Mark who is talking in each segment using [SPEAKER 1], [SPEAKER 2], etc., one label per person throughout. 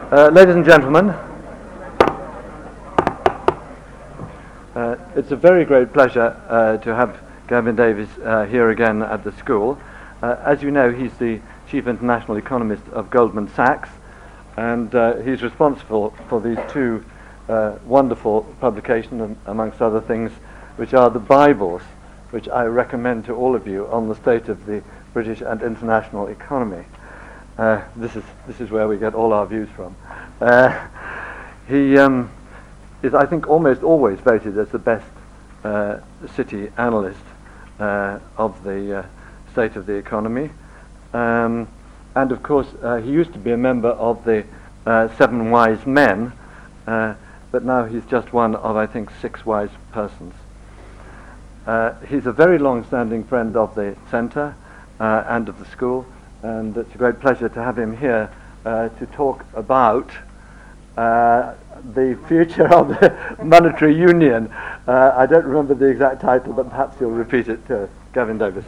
[SPEAKER 1] Ladies and gentlemen, it's a very great pleasure to have Gavin Davies here again at the school. As you know, he's the Chief International Economist of Goldman Sachs, and he's responsible for these two wonderful publications, amongst other things, which are the Bibles, which I recommend to all of you on the state of the British and international economy. This is where we get all our views from. He is, I think, almost always voted as the best city analyst of the state of the economy. And of course, he used to be a member of the Seven Wise Men, but now he's just one of, I think, 6 wise persons. He's a very long-standing friend of the centre and of the school, and it's a great pleasure to have him here to talk about the future of the monetary union. I don't remember the exact title, but perhaps you'll repeat it to Gavin Davies.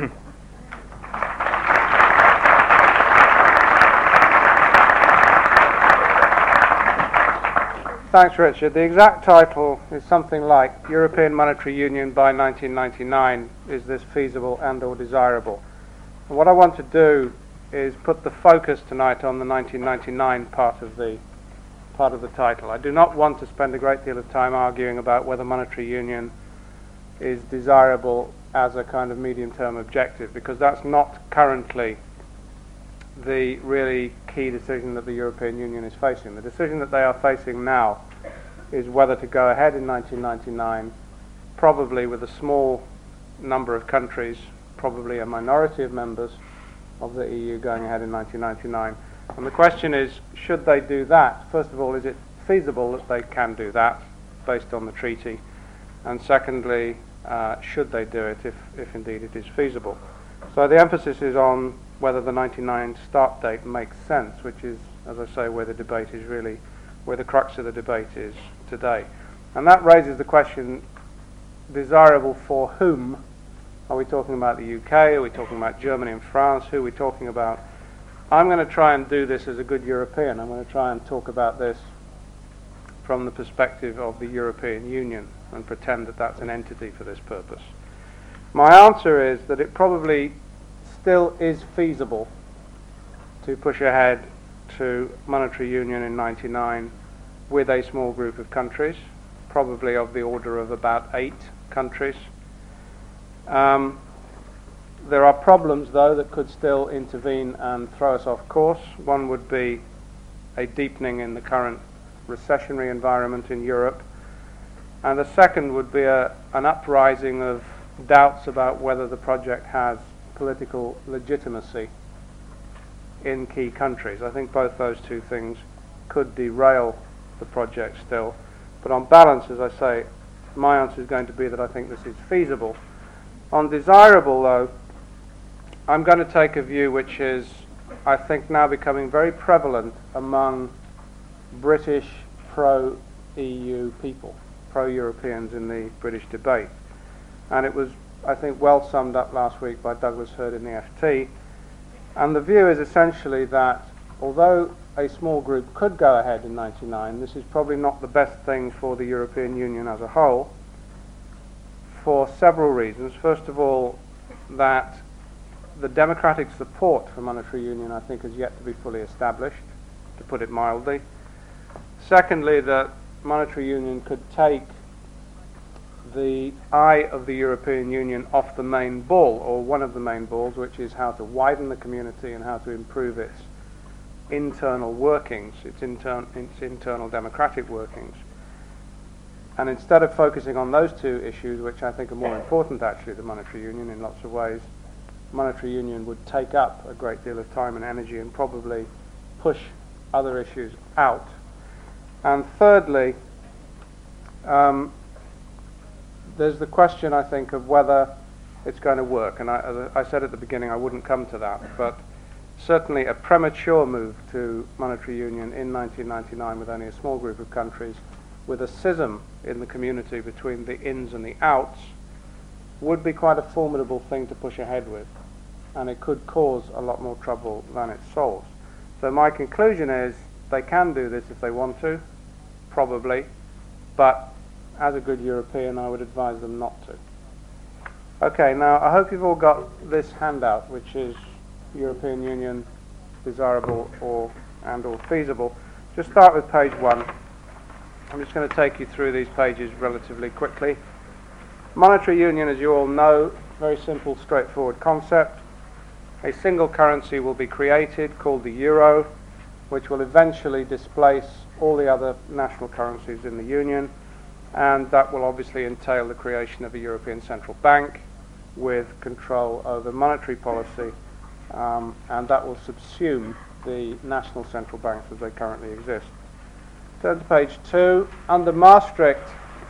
[SPEAKER 2] Thanks, Richard. The exact title is something like European Monetary Union by 1999. Is this feasible and or desirable? And what I want to do is put the focus tonight on the 1999 part of the title. I do not want to spend a great deal of time arguing about whether monetary union is desirable as a kind of medium-term objective, because that's not currently the really key decision that the European Union is facing. The decision that they are facing now is whether to go ahead in 1999, probably with a small number of countries, probably a minority of members of the EU going ahead in 1999. And the question is, should they do that? First of all, is it feasible that they can do that based on the treaty? And secondly, should they do it if indeed it is feasible? So the emphasis is on whether the 99 start date makes sense, which is, as I say, where the debate is really, where the crux of the debate is today. And that raises the question, desirable for whom? Are we talking about the UK? Are we talking about Germany and France? Who are we talking about? I'm going to try and do this as a good European. I'm going to try and talk about this from the perspective of the European Union and pretend that that's an entity for this purpose. My answer is that it probably still is feasible to push ahead to monetary union in 99 with a small group of countries, probably of the order of about 8 countries. There are problems, though, that could still intervene and throw us off course. One would be a deepening in the current recessionary environment in Europe, and the second would be an uprising of doubts about whether the project has political legitimacy in key countries. I think both those two things could derail the project still, but on balance, as I say, my answer is going to be that I think this is feasible. On desirable, though, I'm going to take a view which is, I think, now becoming very prevalent among British pro-EU people, pro-Europeans in the British debate. And it was, I think, well summed up last week by Douglas Hurd in the FT. And the view is essentially that although a small group could go ahead in 99, this is probably not the best thing for the European Union as a whole, for several reasons. First of all, that the democratic support for monetary union, I think, is yet to be fully established, to put it mildly. Secondly, that monetary union could take the eye of the European Union off the main ball, or one of the main balls, which is how to widen the community and how to improve its internal workings, its internal democratic workings. And instead of focusing on those two issues, which I think are more important actually than monetary union in lots of ways, monetary union would take up a great deal of time and energy and probably push other issues out. And thirdly, there's the question, I think, of whether it's going to work. And as I said at the beginning, I wouldn't come to that. But certainly a premature move to monetary union in 1999 with only a small group of countries, with a schism in the community between the ins and the outs, would be quite a formidable thing to push ahead with. And it could cause a lot more trouble than it solves. So my conclusion is They can do this if they want to, probably, but as a good European, I would advise them not to. Okay, now I hope you've all got this handout, which is European Union desirable or feasible. Just start with page 1. I'm just going to take you through these pages relatively quickly. Monetary union, as you all know, very simple, straightforward concept. A single currency will be created called the euro, which will eventually displace all the other national currencies in the union, and that will obviously entail the creation of a European Central Bank with control over monetary policy, and that will subsume the national central banks as they currently exist. Turn to page 2. Under Maastricht,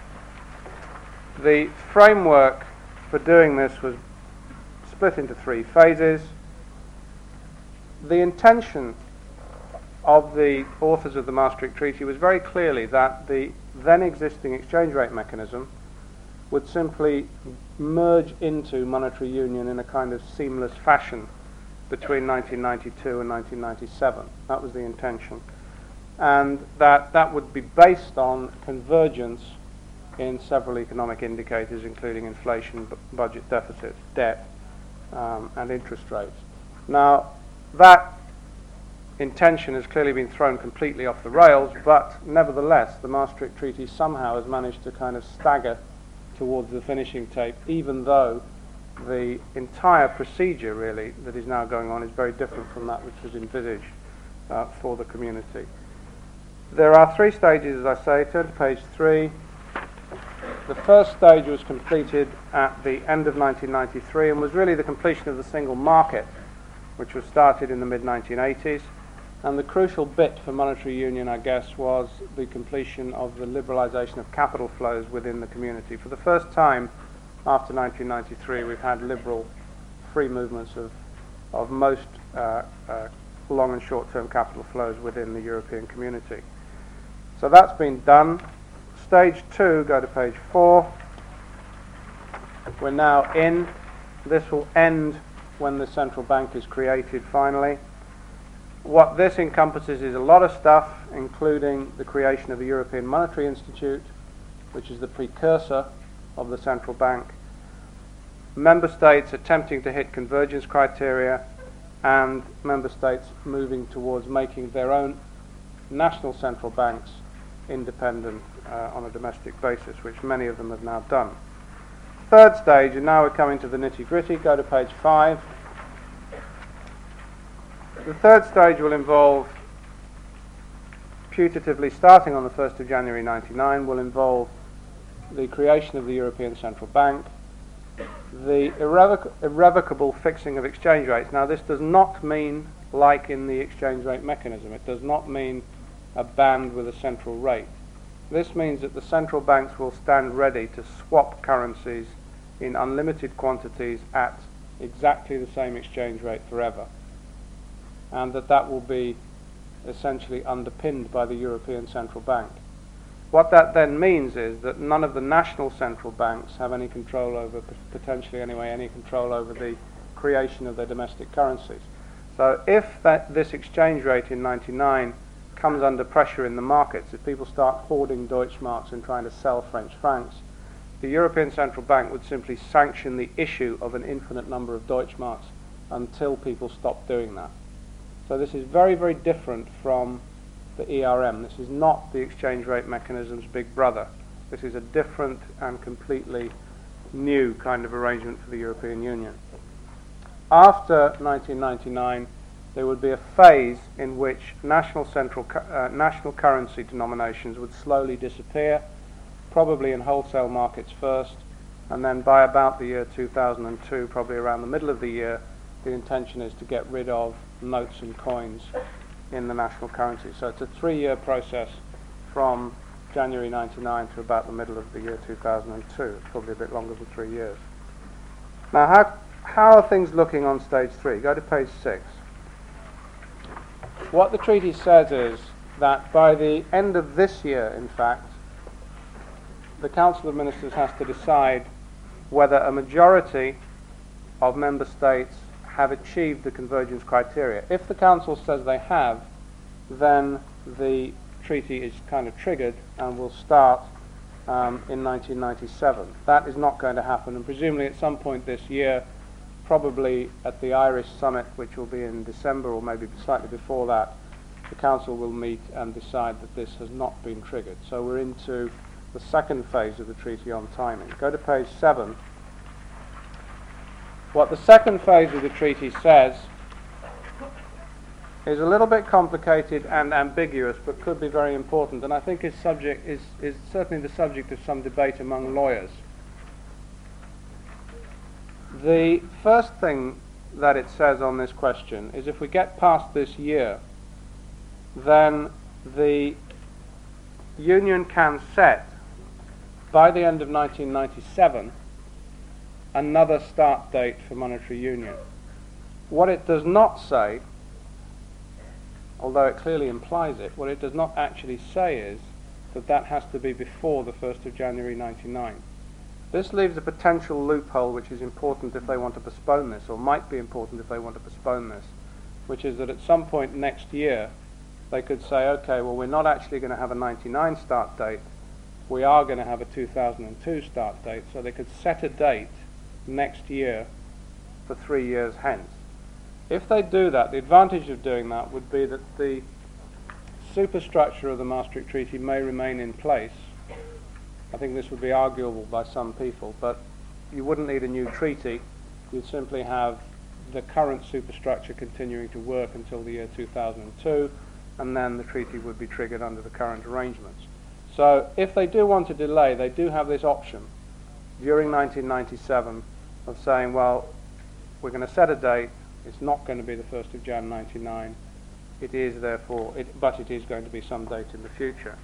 [SPEAKER 2] the framework for doing this was split into 3 phases. The intention of the authors of the Maastricht Treaty was very clearly that the then existing exchange rate mechanism would simply merge into monetary union in a kind of seamless fashion between 1992 and 1997. That was the intention. And that would be based on convergence in several economic indicators, including inflation, budget deficit, debt, and interest rates. Now, that intention has clearly been thrown completely off the rails, but nevertheless, the Maastricht Treaty somehow has managed to kind of stagger towards the finishing tape, even though the entire procedure, really, that is now going on is very different from that which was envisaged for the community. There are 3 stages, as I say. Turn to page 3. The first stage was completed at the end of 1993 and was really the completion of the single market, which was started in the mid-1980s. And the crucial bit for monetary union, I guess, was the completion of the liberalisation of capital flows within the community. For the first time after 1993, we've had liberal free movements of most long and short-term capital flows within the European community. So that's been done. Stage 2, go to page 4. We're now in. This will end when the central bank is created finally. What this encompasses is a lot of stuff, including the creation of the European Monetary Institute, which is the precursor of the central bank, member states attempting to hit convergence criteria, and member states moving towards making their own national central banks independent on a domestic basis, which many of them have now done. Third stage, and now we're coming to the nitty-gritty. Go to page 5. The third stage will involve, putatively starting on the 1st of January 1999, will involve the creation of the European Central Bank, the irrevocable fixing of exchange rates. Now, this does not mean, like in the exchange rate mechanism, it does not mean a band with a central rate. This means that the central banks will stand ready to swap currencies in unlimited quantities at exactly the same exchange rate forever, and that will be essentially underpinned by the European Central Bank. What that then means is that none of the national central banks have any control over, potentially anyway, any control over the creation of their domestic currencies. So if this exchange rate in 99 comes under pressure in the markets, if people start hoarding Deutschmarks and trying to sell French francs, the European Central Bank would simply sanction the issue of an infinite number of Deutschmarks until people stop doing that. So this is very, very different from the ERM. This is not the exchange rate mechanism's big brother. This is a different and completely new kind of arrangement for the European Union. After 1999, there would be a phase in which national currency denominations would slowly disappear, probably in wholesale markets first, and then by about the year 2002, probably around the middle of the year, the intention is to get rid of notes and coins in the national currency. So it's a 3-year process from January 99 to about the middle of the year 2002. It's probably a bit longer than 3 years. Now, how are things looking on stage 3? Go to page 6. What the treaty says is that by the end of this year, in fact, the Council of Ministers has to decide whether a majority of member states have achieved the convergence criteria. If the Council says they have, then the treaty is kind of triggered and will start in 1997. That is not going to happen, and presumably at some point this year, probably at the Irish summit, which will be in December or maybe slightly before that, the Council will meet and decide that this has not been triggered. So we're into the second phase of the treaty on timing. Go to page 7. What the second phase of the treaty says is a little bit complicated and ambiguous, but could be very important, and I think is certainly the subject of some debate among lawyers. The first thing that it says on this question is if we get past this year, then the Union can set, by the end of 1997, another start date for monetary union. What it does not say, although it clearly implies it, what it does not actually say is that that has to be before the 1st of January 1999. This leaves a potential loophole which is important if they want to postpone this, or might be important if they want to postpone this, which is that at some point next year they could say, okay, well, we're not actually going to have a 99 start date, we are going to have a 2002 start date, so they could set a date next year for 3 years hence. If they do that, the advantage of doing that would be that the superstructure of the Maastricht Treaty may remain in place. I think this would be arguable by some people, but you wouldn't need a new treaty. You'd simply have the current superstructure continuing to work until the year 2002, and then the treaty would be triggered under the current arrangements. So if they do want to delay, they do have this option during 1997 of saying, well, we're going to set a date, it's not going to be the 1st of Jan 99, it is therefore, but it is going to be some date in the future.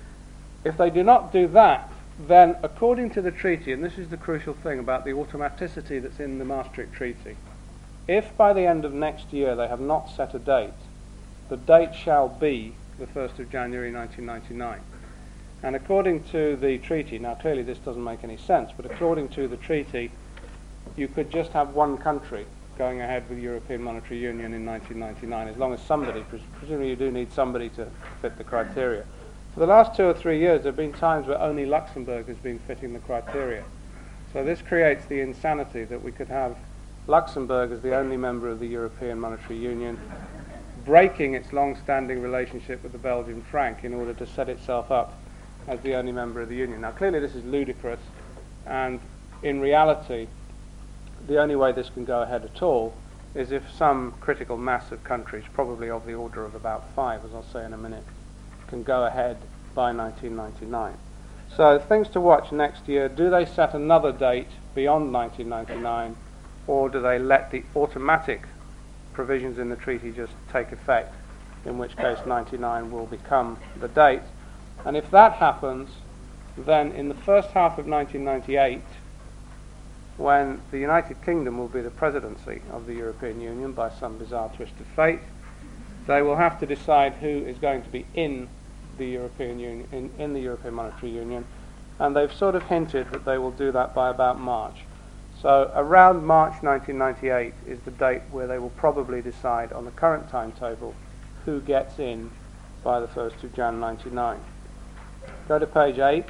[SPEAKER 2] If they do not do that, then according to the treaty, and this is the crucial thing about the automaticity that's in the Maastricht Treaty, if by the end of next year they have not set a date, the date shall be the 1st of January 1999. And according to the treaty, now clearly this doesn't make any sense, but according to the treaty, you could just have one country going ahead with European Monetary Union in 1999, as long as somebody, presumably you do need somebody to fit the criteria. For the last 2 or 3 years, there have been times where only Luxembourg has been fitting the criteria. So this creates the insanity that we could have Luxembourg as the only member of the European Monetary Union, breaking its long-standing relationship with the Belgian franc in order to set itself up as the only member of the Union. Now clearly this is ludicrous, and in reality the only way this can go ahead at all is if some critical mass of countries, probably of the order of about 5, as I'll say in a minute, can go ahead by 1999. So things to watch next year: do they set another date beyond 1999, or do they let the automatic provisions in the treaty just take effect, in which case 99 will become the date? And if that happens, then in the first half of 1998, when the United Kingdom will be the presidency of the European Union by some bizarre twist of fate, they will have to decide who is going to be in the European Union, in the European Monetary Union, and they've sort of hinted that they will do that by about March. So around March 1998 is the date where they will probably decide on the current timetable who gets in by the 1st of Jan 99. Go to page 8.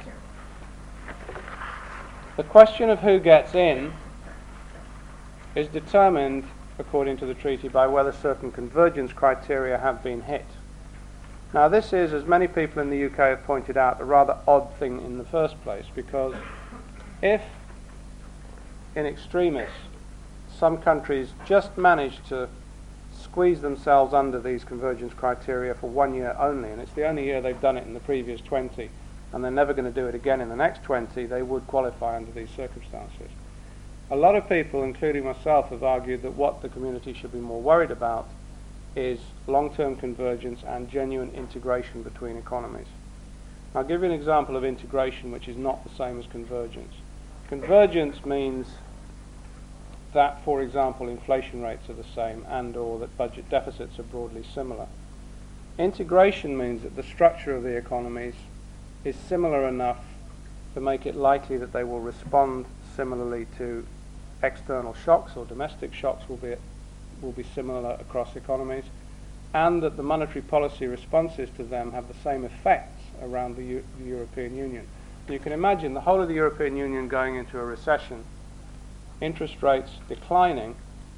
[SPEAKER 2] The question of who gets in is determined, according to the treaty, by whether certain convergence criteria have been hit. Now this is, as many people in the UK have pointed out, a rather odd thing in the first place, because if, in extremis, some countries just manage to squeeze themselves under these convergence criteria for 1 year only, and it's the only year they've done it in the previous 20, and they're never going to do it again in the next 20, they would qualify under these circumstances. A lot of people, including myself, have argued that what the community should be more worried about is long-term convergence and genuine integration between economies. I'll give you an example of integration which is not the same as convergence. Convergence means that, for example, inflation rates are the same and or that budget deficits are broadly similar. Integration means that the structure of the economies is similar enough to make it likely that they will respond similarly to external shocks, or domestic shocks will be similar across economies, and that the monetary policy responses to them have the same effects around the European Union. You can imagine the whole of the European Union going into a recession, interest rates declining,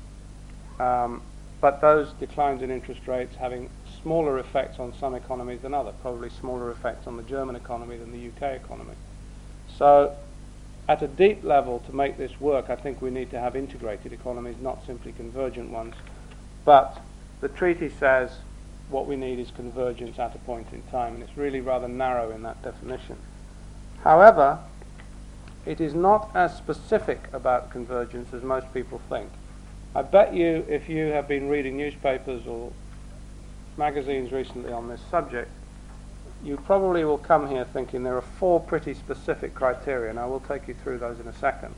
[SPEAKER 2] but those declines in interest rates having smaller effects on some economies than others, probably smaller effects on the German economy than the UK economy. So at a deep level, to make this work, I think we need to have integrated economies, not simply convergent ones. But the treaty says what we need is convergence at a point in time, and it's really rather narrow in that definition. However, it is not as specific about convergence as most people think. I bet you, if you have been reading newspapers or magazines recently on this subject, you probably will come here thinking there are 4 pretty specific criteria, and I will take you through those in a second.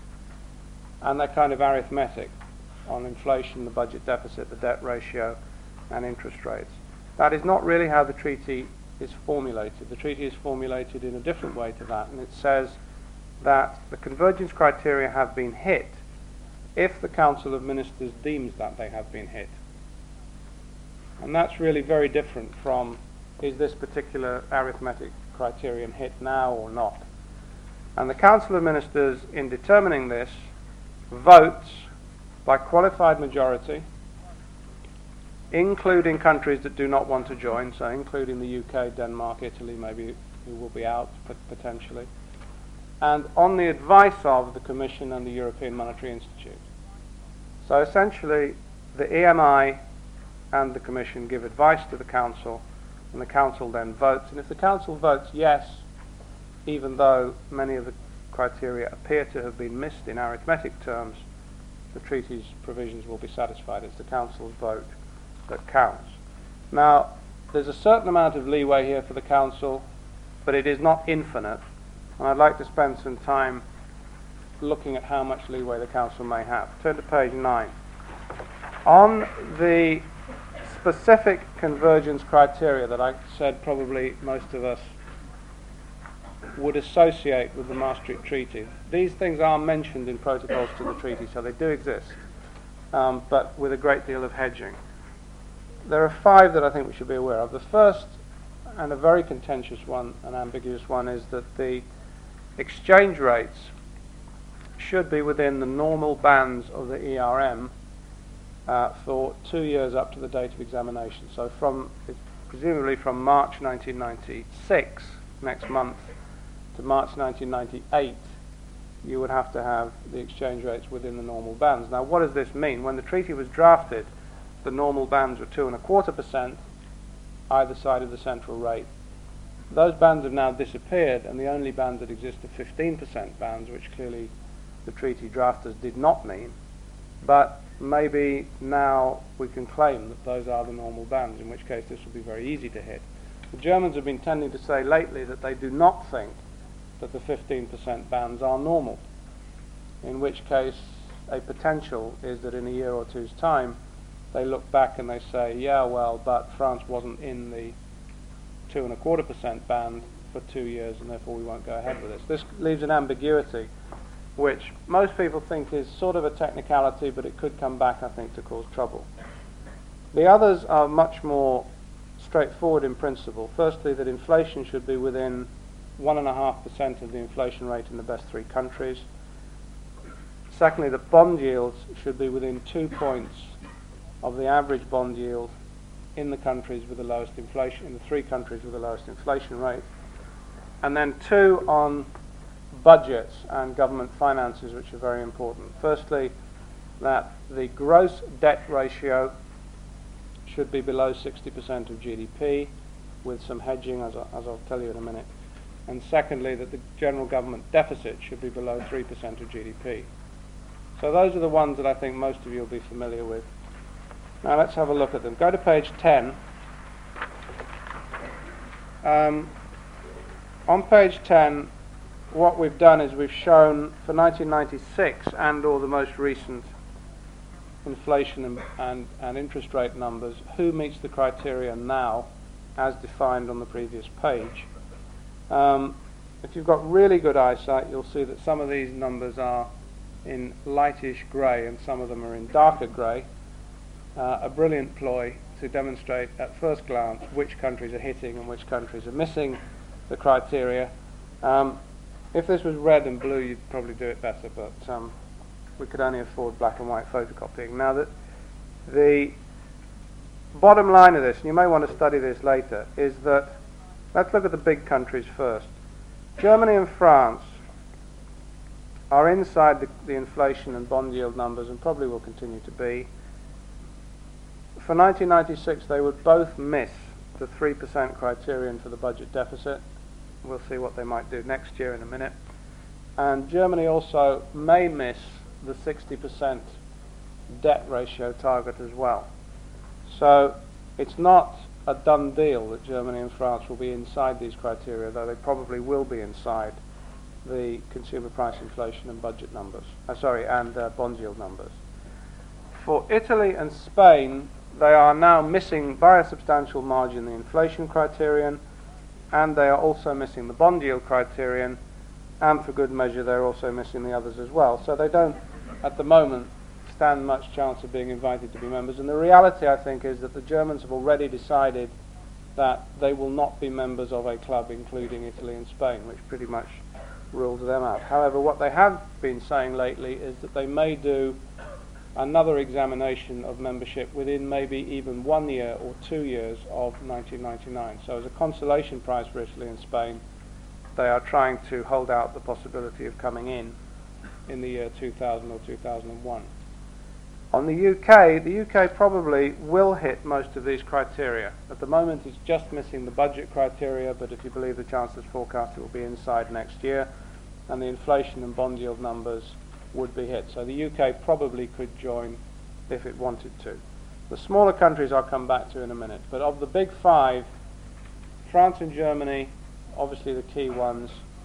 [SPEAKER 2] And they're kind of arithmetic on inflation, the budget deficit, the debt ratio, and interest rates. That is not really how the treaty is formulated. The treaty is formulated in a different way to that, and it says that the convergence criteria have been hit if the Council of Ministers deems that they have been hit. And that's really very different from, is this particular arithmetic criterion hit now or not? And the Council of Ministers, in determining this, votes by qualified majority, including countries that do not want to join, so including the UK, Denmark, Italy, maybe, who will be out potentially, and on the advice of the Commission and the European Monetary Institute. So essentially, the EMI and the Commission give advice to the Council, and the Council then votes. And if the Council votes yes, even though many of the criteria appear to have been missed in arithmetic terms, the treaty's provisions will be satisfied. It's the Council's vote that counts. Now, there's a certain amount of leeway here for the Council, but it is not infinite, and I'd like to spend some time looking at how much leeway the Council may have. Turn to page 9. On the specific convergence criteria that I said probably most of us would associate with the Maastricht Treaty, these things are mentioned in protocols to the treaty, so they do exist, but with a great deal of hedging. There are 5 that I think we should be aware of. The first, and a very contentious one, an ambiguous one, is that the exchange rates should be within the normal bands of the ERM for 2 years up to the date of examination. So presumably from March 1996, next month, to March 1998, you would have to have the exchange rates within the normal bands. Now, what does this mean? When the treaty was drafted, the normal bands were 2.25% either side of the central rate. Those bands have now disappeared, and the only bands that exist are 15% bands, which clearly the treaty drafters did not mean. But maybe now we can claim that those are the normal bands, in which case this will be very easy to hit. The Germans have been tending to say lately that they do not think that the 15% bands are normal, in which case a potential is that in a year or two's time they look back and they say, yeah, well, but France wasn't in the 2.25% band for 2 years, and therefore we won't go ahead with this. This leaves an ambiguity which most people think is sort of a technicality, but it could come back, I think, to cause trouble. The others are much more straightforward in principle. Firstly, that inflation should be within 1.5% of the inflation rate in the best 3 countries. Secondly, that bond yields should be within 2 points of the average bond yield in the countries with the lowest inflation, in the 3 countries with the lowest inflation rate. And then 2 on budgets and government finances, which are very important. Firstly, that the gross debt ratio should be below 60% of GDP, with some hedging, as I'll tell you in a minute. And secondly, that the general government deficit should be below 3% of GDP. So those are the ones that I think most of you will be familiar with. Now let's have a look at them. Go to page 10. On page 10, what we've done is we've shown for 1996 and or the most recent inflation and interest rate numbers who meets the criteria now as defined on the previous page. If you've got really good eyesight, you'll see that some of these numbers are in lightish grey and some of them are in darker grey. A brilliant ploy to demonstrate at first glance which countries are hitting and which countries are missing the criteria. If this was red and blue, you'd probably do it better, but we could only afford black and white photocopying. Now, the bottom line of this, and you may want to study this later, is that, let's look at the big countries first. Germany and France are inside the inflation and bond yield numbers, and probably will continue to be. For 1996, they would both miss the 3% criterion for the budget deficit. We'll see what they might do next year in a minute. And Germany also may miss the 60% debt ratio target as well. So it's not a done deal that Germany and France will be inside these criteria, though they probably will be inside the consumer price inflation and budget numbers, and bond yield numbers. For Italy and Spain, they are now missing by a substantial margin the inflation criterion, and they are also missing the bond yield criterion, and for good measure they're also missing the others as well. So they don't, at the moment, stand much chance of being invited to be members. And the reality, I think, is that the Germans have already decided that they will not be members of a club including Italy and Spain, which pretty much rules them out. However, what they have been saying lately is that they may do another examination of membership within maybe even 1 year or 2 years of 1999. So as a consolation prize for Italy and Spain, they are trying to hold out the possibility of coming in the year 2000 or 2001. On the UK probably will hit most of these criteria. At the moment it's just missing the budget criteria, but if you believe the Chancellor's forecast, it will be inside next year, and the inflation and bond yield numbers would be hit. So the UK probably could join if it wanted to. The smaller countries I'll come back to in a minute, but of the big five, France and Germany, obviously the key ones,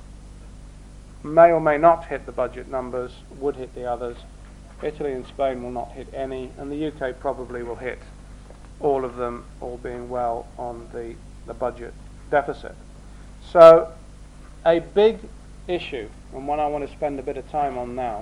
[SPEAKER 2] may or may not hit the budget numbers, would hit the others. Italy and Spain will not hit any, and the UK probably will hit all of them, all being well, on the budget deficit. So a big issue, and one I want to spend a bit of time on now,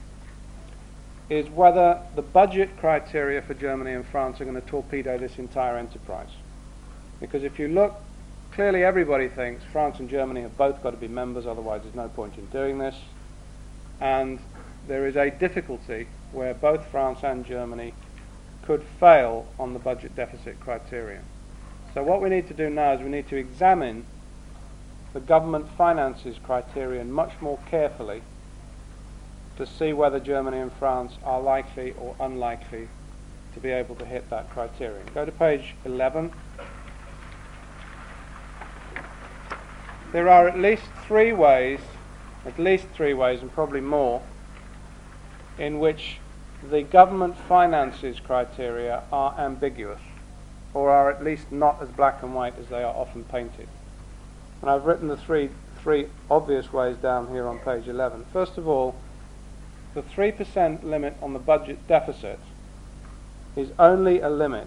[SPEAKER 2] is whether the budget criteria for Germany and France are going to torpedo this entire enterprise. Because if you look, clearly everybody thinks France and Germany have both got to be members, otherwise there's no point in doing this. And there is a difficulty where both France and Germany could fail on the budget deficit criterion. So what we need to do now is we need to examine the government finances criterion much more carefully to see whether Germany and France are likely or unlikely to be able to hit that criterion. Go to page 11. There are at least three ways, and probably more, in which the government finances criteria are ambiguous, or are at least not as black and white as they are often painted. And I've written the three obvious ways down here on page 11. First of all, the 3% limit on the budget deficit is a limit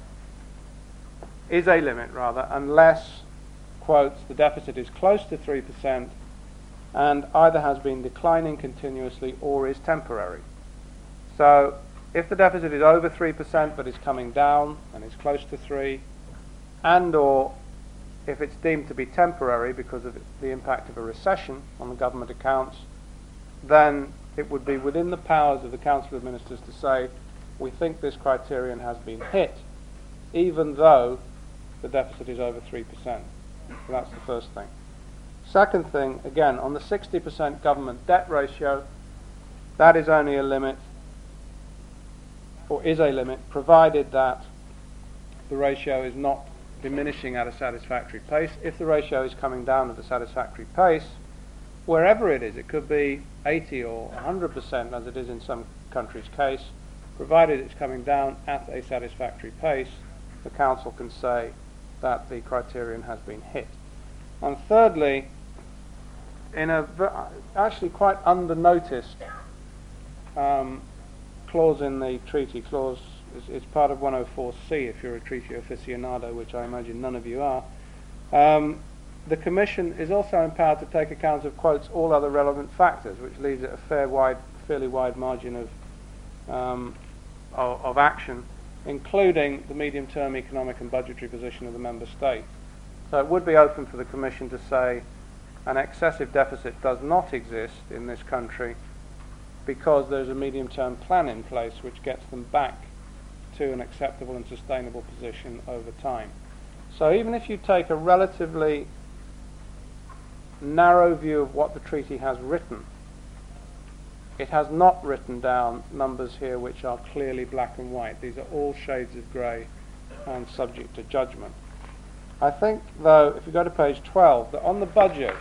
[SPEAKER 2] unless, quotes, the deficit is close to 3% and either has been declining continuously or is temporary. So if the deficit is over 3% but is coming down and is close to 3, and or if it's deemed to be temporary because of the impact of a recession on the government accounts, then it would be within the powers of the Council of Ministers to say, we think this criterion has been hit, even though the deficit is over 3%. So that's the first thing. Second thing, again, on the 60% government debt ratio, that is only a limit, or is a limit, provided that the ratio is not diminishing at a satisfactory pace. If the ratio is coming down at a satisfactory pace, wherever it is, it could be 80 or 100% as it is in some countries' case, provided it's coming down at a satisfactory pace, the Council can say that the criterion has been hit. And thirdly, in a actually quite under-noticed clause in the treaty, it's part of 104C if you're a treaty aficionado, which I imagine none of you are, the Commission is also empowered to take account of, quotes, all other relevant factors, which leaves it a fairly wide margin of action including the medium-term economic and budgetary position of the member state. So it would be open for the Commission to say an excessive deficit does not exist in this country because there's a medium-term plan in place which gets them back to an acceptable and sustainable position over time. So even if you take a relatively narrow view of what the treaty has written, it has not written down numbers here which are clearly black and white. These are all shades of grey and subject to judgment. I think, though, if you go to page 12, that on the budgets,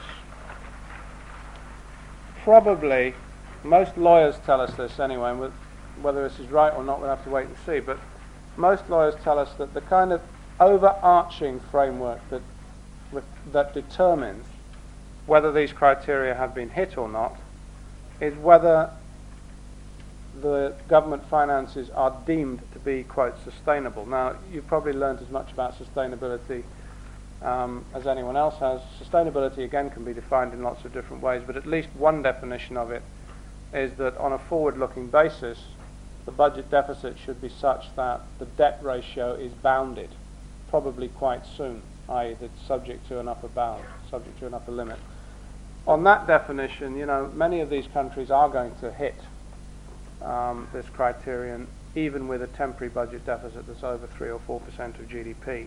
[SPEAKER 2] probably, most lawyers tell us this anyway, and whether this is right or not we'll have to wait and see, but most lawyers tell us that the kind of overarching framework that determines whether these criteria have been hit or not is whether the government finances are deemed to be, quote, sustainable. Now, you've probably learned as much about sustainability as anyone else has. Sustainability, again, can be defined in lots of different ways, but at least one definition of it is that on a forward-looking basis, the budget deficit should be such that the debt ratio is bounded, probably quite soon, i.e. that's subject to an upper bound, subject to an upper limit. On that definition, you know, many of these countries are going to hit this criterion, even with a temporary budget deficit that's over 3 or 4% of GDP.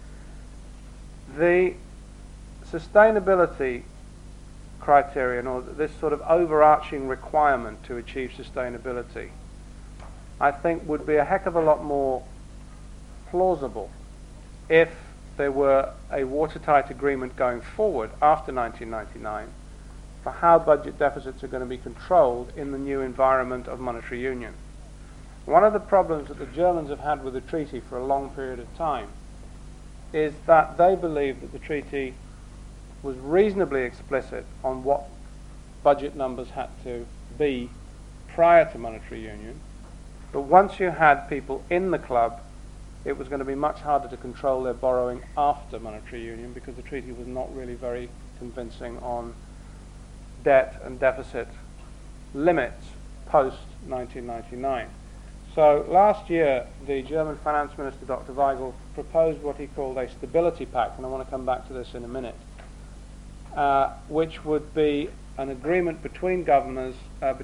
[SPEAKER 2] The sustainability criterion, or this sort of overarching requirement to achieve sustainability, I think would be a heck of a lot more plausible if there were a watertight agreement going forward after 1999 for how budget deficits are going to be controlled in the new environment of monetary union. One of the problems that the Germans have had with the treaty for a long period of time is that they believe that the treaty was reasonably explicit on what budget numbers had to be prior to monetary union, but once you had people in the club, it was going to be much harder to control their borrowing after monetary union because the treaty was not really very convincing on debt and deficit limits post 1999. So last year, the German finance minister, Dr. Weigel, proposed what he called a stability pact, and I want to come back to this in a minute, which would be an agreement between governments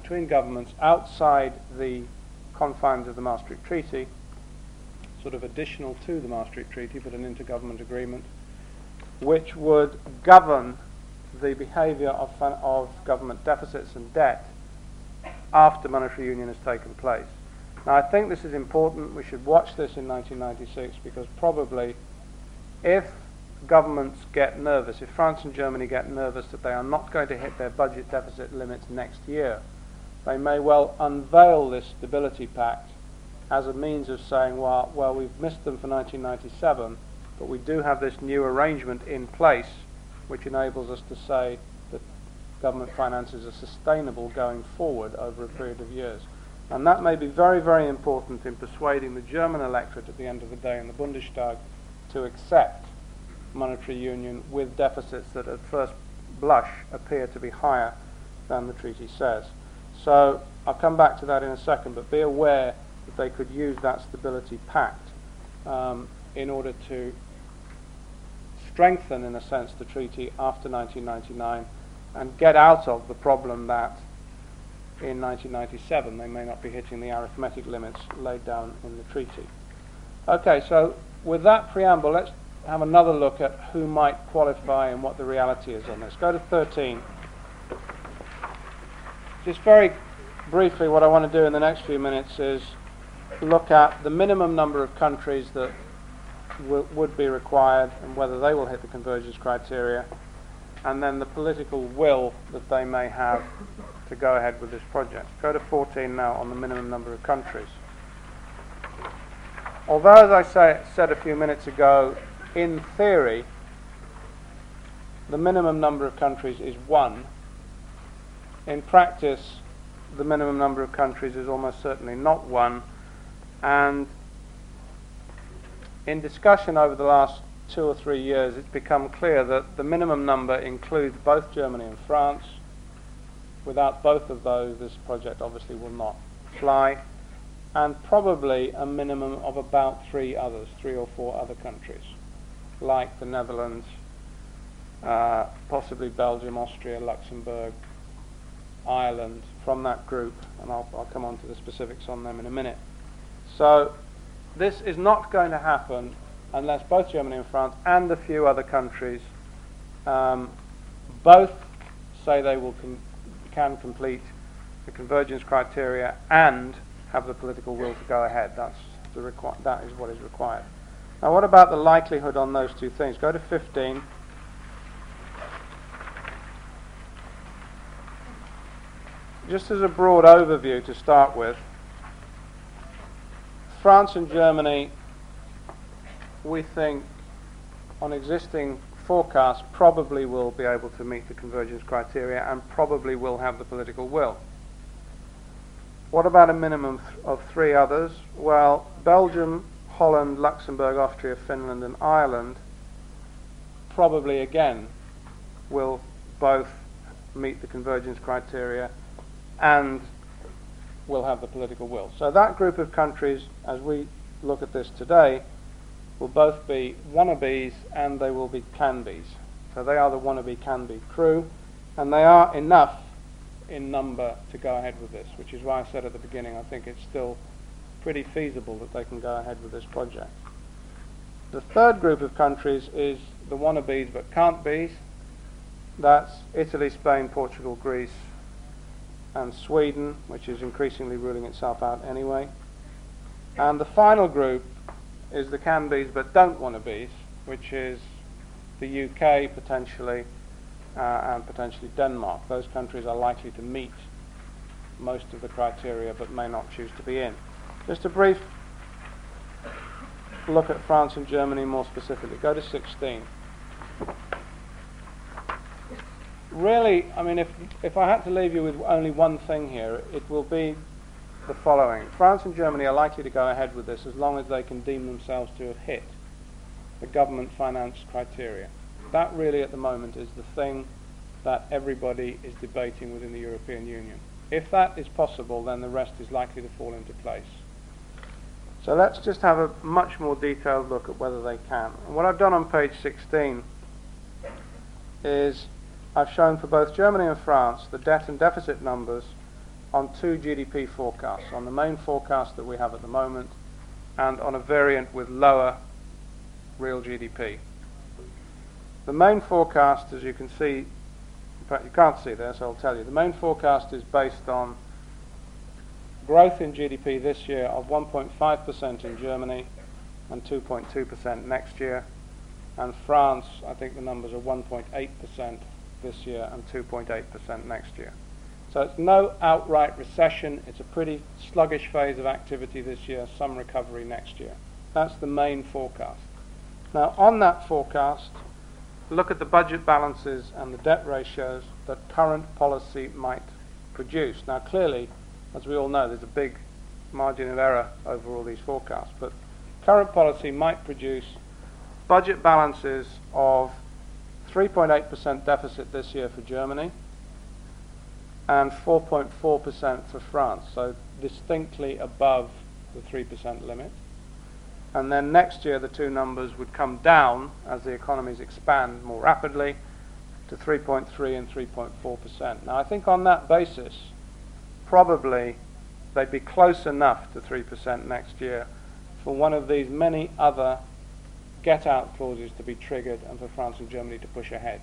[SPEAKER 2] outside the confines of the Maastricht Treaty, sort of additional to the Maastricht Treaty, but an intergovernment agreement, which would govern the behaviour of government deficits and debt after monetary union has taken place. Now, I think this is important. We should watch this in 1996 because probably if governments get nervous, if France and Germany get nervous that they are not going to hit their budget deficit limits next year, they may well unveil this stability pact as a means of saying, well, we've missed them for 1997, but we do have this new arrangement in place which enables us to say that government finances are sustainable going forward over a period of years. And that may be very, very important in persuading the German electorate at the end of the day in the Bundestag to accept monetary union with deficits that at first blush appear to be higher than the treaty says. So I'll come back to that in a second, but be aware that they could use that stability pact in order to strengthen, in a sense, the treaty after 1999 and get out of the problem that in 1997 they may not be hitting the arithmetic limits laid down in the treaty. Okay, so with that preamble, let's have another look at who might qualify and what the reality is on this. Go to 13. Just very briefly, what I want to do in the next few minutes is look at the minimum number of countries that would be required and whether they will hit the convergence criteria, and then the political will that they may have to go ahead with this project. Go to 14 now on the minimum number of countries. Although, as I said a few minutes ago, in theory, the minimum number of countries is 1, in practice, the minimum number of countries is almost certainly not 1, and in discussion over the last 2 or 3 years, it's become clear that the minimum number includes both Germany and France. Without both of those, this project obviously will not fly. and probably a minimum of about 3 or 4 other countries, like the Netherlands, possibly Belgium, Austria, Luxembourg, Ireland, from that group, and I'll come on to the specifics on them in a minute. So this is not going to happen unless both Germany and France and a few other countries both say they can complete the convergence criteria and have the political will to go ahead. That is what is required. Now, what about the likelihood on those two things? Go to 15. Just as a broad overview to start with, France and Germany, we think, on existing forecasts, probably will be able to meet the convergence criteria and probably will have the political will. What about a minimum of 3 others? Well, Belgium, Holland, Luxembourg, Austria, Finland, and Ireland probably again will both meet the convergence criteria and will have the political will. So that group of countries, as we look at this today, will both be wannabes and they will be can-bes. So they are the wannabe can-be crew, and they are enough in number to go ahead with this, which is why I said at the beginning I think it's still pretty feasible that they can go ahead with this project. The third group of countries is the wannabes but can't-bes. That's Italy, Spain, Portugal, Greece, and Sweden, which is increasingly ruling itself out anyway. And the final group is the can-bes but don't wannabes, which is the UK potentially, and potentially Denmark. Those countries are likely to meet most of the criteria but may not choose to be in. Just a brief look at France and Germany more specifically. Go to 16. Really, I mean, if I had to leave you with only one thing here, it will be the following. France and Germany are likely to go ahead with this as long as they can deem themselves to have hit the government finance criteria. That really at the moment is the thing that everybody is debating within the European Union. If that is possible, then the rest is likely to fall into place. So let's just have a much more detailed look at whether they can. And what I've done on page 16 is I've shown for both Germany and France the debt and deficit numbers on 2 GDP forecasts, on the main forecast that we have at the moment and on a variant with lower real GDP. The main forecast, as you can see, in fact you can't see there, so I'll tell you, the main forecast is based on growth in GDP this year of 1.5% in Germany and 2.2% next year, and France, I think the numbers are 1.8% this year and 2.8% next year. So it's no outright recession, it's a pretty sluggish phase of activity this year, some recovery next year. That's the main forecast. Now on that forecast, look at the budget balances and the debt ratios that current policy might produce. Now clearly, as we all know, there's a big margin of error over all these forecasts, but current policy might produce budget balances of 3.8% deficit this year for Germany and 4.4% for France, so distinctly above the 3% limit. And then next year the two numbers would come down as the economies expand more rapidly to 3.3 and 3.4%. Now I think on that basis probably they'd be close enough to 3% next year for one of these many other get-out clauses to be triggered and for France and Germany to push ahead.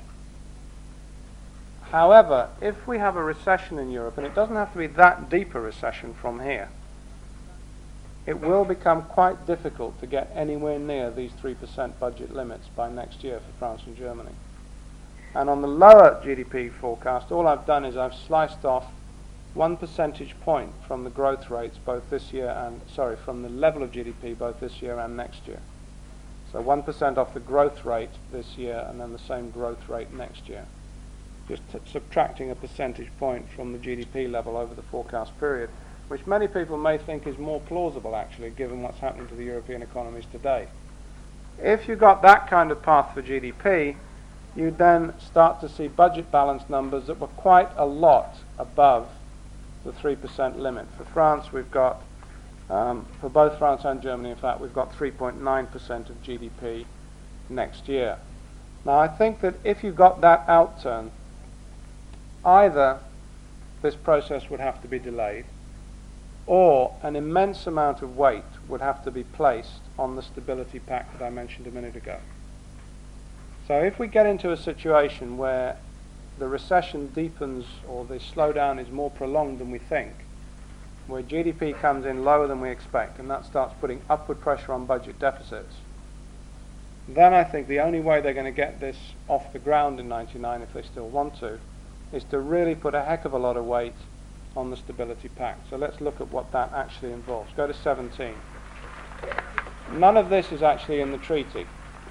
[SPEAKER 2] However, if we have a recession in Europe, and it doesn't have to be that deep a recession from here, it will become quite difficult to get anywhere near these 3% budget limits by next year for France and Germany. And on the lower GDP forecast, all I've done is I've sliced off 1 percentage point from the growth rates both this year and, from the level of GDP both this year and next year. So 1% off the growth rate this year and then the same growth rate next year. Just subtracting a percentage point from the GDP level over the forecast period, which many people may think is more plausible actually given what's happening to the European economies today. If you got that kind of path for GDP, you then start to see budget balance numbers that were quite a lot above the 3% limit. For France we've got For both France and Germany, in fact, we've got 3.9% of GDP next year. Now, I think that if you got that outturn, either this process would have to be delayed, or an immense amount of weight would have to be placed on the stability pact that I mentioned a minute ago. So if we get into a situation where the recession deepens or the slowdown is more prolonged than we think, where GDP comes in lower than we expect, and that starts putting upward pressure on budget deficits, then I think the only way they're going to get this off the ground in '99, if they still want to, is to really put a heck of a lot of weight on the Stability Pact. So let's look at what that actually involves. Go to 17. None of this is actually in the treaty,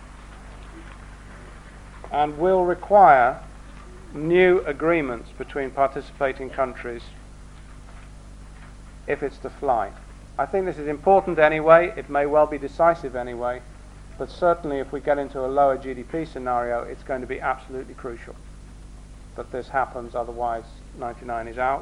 [SPEAKER 2] and will require new agreements between participating countries if it's to fly. I think this is important anyway. It may well be decisive anyway, but certainly if we get into a lower GDP scenario, it's going to be absolutely crucial that this happens, otherwise 99 is out.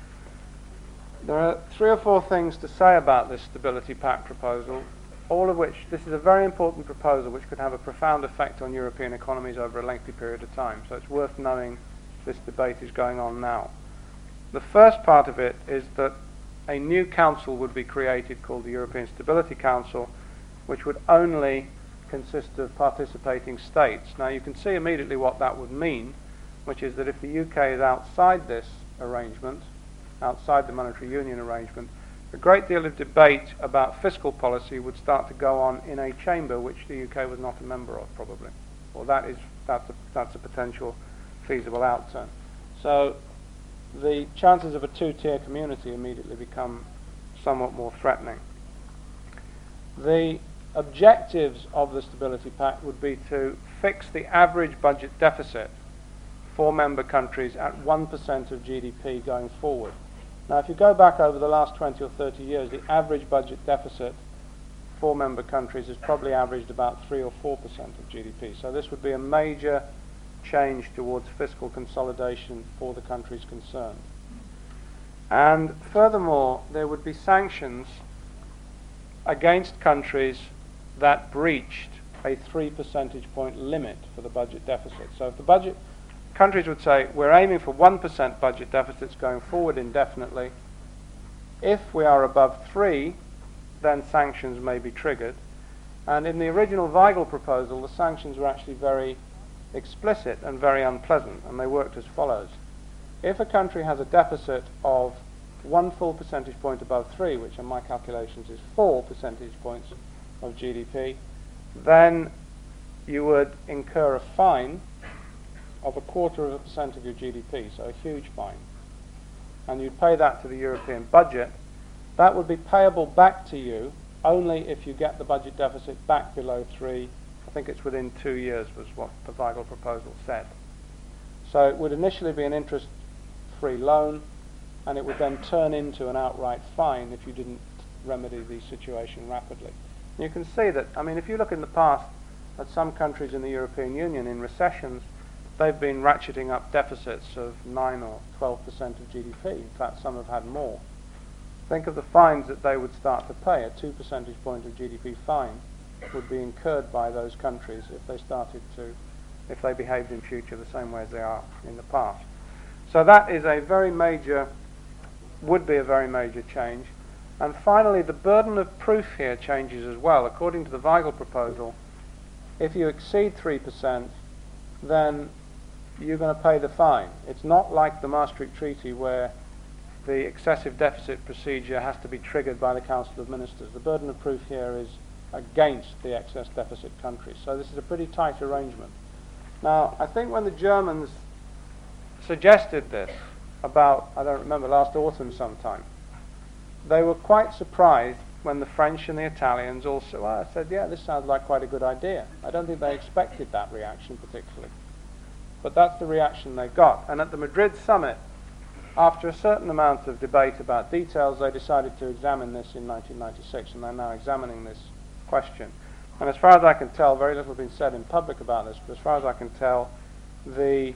[SPEAKER 2] There are 3 or 4 things to say about this Stability Pact proposal, all of which, this is a very important proposal which could have a profound effect on European economies over a lengthy period of time, so it's worth knowing this debate is going on now. The first part of it is that a new council would be created called the European Stability Council, which would only consist of participating states. Now you can see immediately what that would mean, which is that if the UK is outside this arrangement, outside the monetary union arrangement, a great deal of debate about fiscal policy would start to go on in a chamber which the UK was not a member of, probably. Well, that's a potential feasible outturn. So the chances of a 2-tier community immediately become somewhat more threatening. The objectives of the Stability Pact would be to fix the average budget deficit for member countries at 1% of GDP going forward. Now, if you go back over the last 20 or 30 years, the average budget deficit for member countries has probably averaged about 3 or 4% of GDP. So this would be a major change towards fiscal consolidation for the countries concerned. And furthermore, there would be sanctions against countries that breached a 3 percentage point limit for the budget deficit. So if the budget countries would say, we're aiming for 1% budget deficits going forward indefinitely. If we are above 3, then sanctions may be triggered. And in the original Weigel proposal, the sanctions were actually very explicit and very unpleasant, and they worked as follows. If a country has a deficit of 1 full percentage point above 3, which in my calculations is 4 percentage points of GDP, then you would incur a fine of 0.25% of your GDP, so a huge fine. And you'd pay that to the European budget. That would be payable back to you only if you get the budget deficit back below 3. I think it's within 2 years was what the Weigel proposal said. So it would initially be an interest-free loan, and it would then turn into an outright fine if you didn't remedy the situation rapidly. And you can see that, I mean, if you look in the past at some countries in the European Union in recessions, they've been ratcheting up deficits of 9 or 12% of GDP. In fact, some have had more. Think of the fines that they would start to pay. A 2 percentage point of GDP fine would be incurred by those countries if they behaved in future the same way as they are in the past. So that is would be a very major change. And finally, the burden of proof here changes as well. According to the Weigel proposal, if you exceed 3%, then you're going to pay the fine. It's not like the Maastricht Treaty where the excessive deficit procedure has to be triggered by the Council of Ministers. The burden of proof here is against the excess deficit countries. So this is a pretty tight arrangement. Now, I think when the Germans suggested this about, I don't remember, last autumn sometime, they were quite surprised when the French and the Italians also said, yeah, this sounds like quite a good idea. I don't think they expected that reaction particularly. But that's the reaction they got. And at the Madrid summit, after a certain amount of debate about details, they decided to examine this in 1996, and they're now examining this question. And as far as I can tell, very little has been said in public about this, but as far as I can tell, the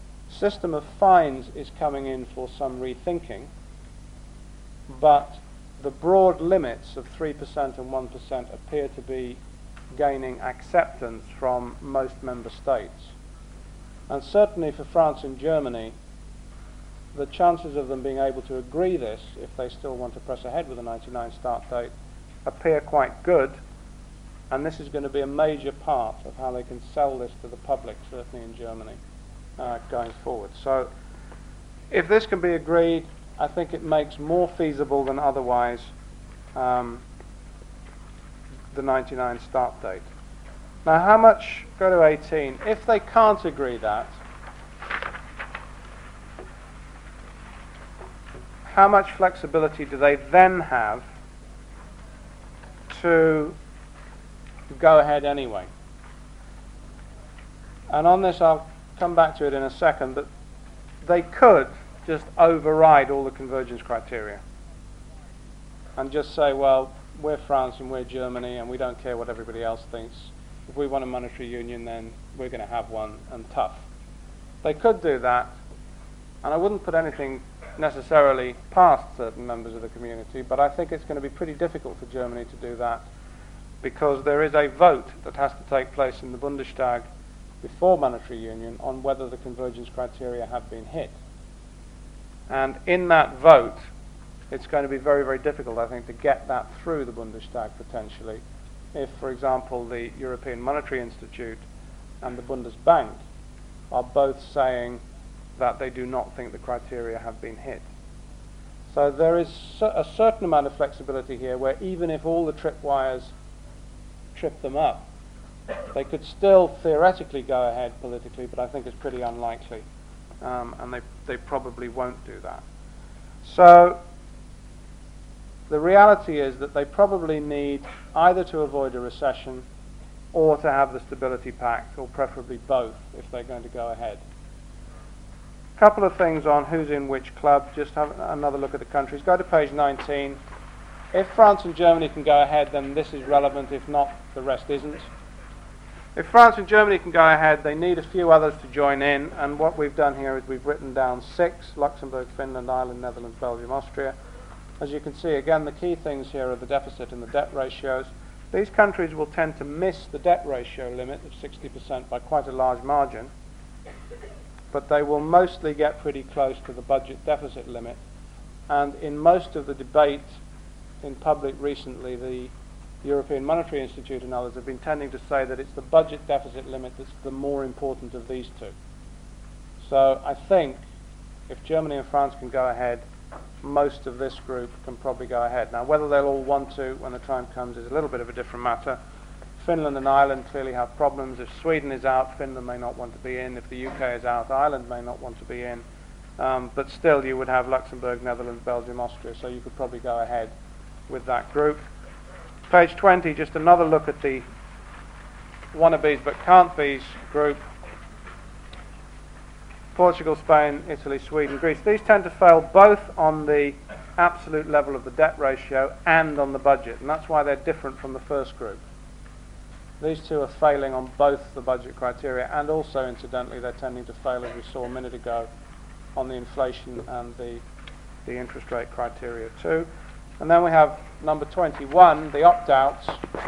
[SPEAKER 2] system of fines is coming in for some rethinking, but the broad limits of 3% and 1% appear to be gaining acceptance from most member states. And certainly for France and Germany, the chances of them being able to agree this, if they still want to press ahead with a 99 start date, appear quite good. And this is going to be a major part of how they can sell this to the public, certainly in Germany, going forward. So if this can be agreed, I think it makes more feasible than otherwise the 99 start date. Now how much, go to 18, if they can't agree that, how much flexibility do they then have to go ahead anyway? And on this I'll come back to it in a second, but they could just override all the convergence criteria and just say, well, we're France and we're Germany and we don't care what everybody else thinks. If we want a monetary union, then we're going to have one, and tough. They could do that, and I wouldn't put anything necessarily past certain members of the community, but I think it's going to be pretty difficult for Germany to do that, because there is a vote that has to take place in the Bundestag before monetary union on whether the convergence criteria have been hit. And in that vote, it's going to be very, very difficult, I think, to get that through the Bundestag potentially, if, for example, the European Monetary Institute and the Bundesbank are both saying that they do not think the criteria have been hit. So there is a certain amount of flexibility here where even if all the tripwires trip them up, they could still theoretically go ahead politically, but I think it's pretty unlikely, and they probably won't do that. So the reality is that they probably need either to avoid a recession or to have the Stability Pact, or preferably both if they're going to go ahead. A couple of things on who's in which club. Just have another look at the countries. Go to page 19. If France and Germany can go ahead, then this is relevant. If not, the rest isn't. If France and Germany can go ahead, they need a few others to join in, and what we've done here is we've written down 6: Luxembourg, Finland, Ireland, Netherlands, Belgium, Austria. As you can see, again, the key things here are the deficit and the debt ratios. These countries will tend to miss the debt ratio limit of 60% by quite a large margin, but they will mostly get pretty close to the budget deficit limit. And in most of the debate in public recently, the European Monetary Institute and others have been tending to say that it's the budget deficit limit that's the more important of these two. So I think if Germany and France can go ahead, most of this group can probably go ahead. Now, whether they'll all want to when the time comes is a little bit of a different matter. Finland and Ireland clearly have problems. If Sweden is out, Finland may not want to be in. If the UK is out, Ireland may not want to be in. But still, you would have Luxembourg, Netherlands, Belgium, Austria, so you could probably go ahead with that group. Page 20, just another look at the wannabes but can't be's group. Portugal, Spain, Italy, Sweden, Greece. These tend to fail both on the absolute level of the debt ratio and on the budget, and that's why they're different from the first group. These two are failing on both the budget criteria, and also, incidentally, they're tending to fail, as we saw a minute ago, on the inflation and the interest rate criteria too. And then we have number 21, the opt-outs.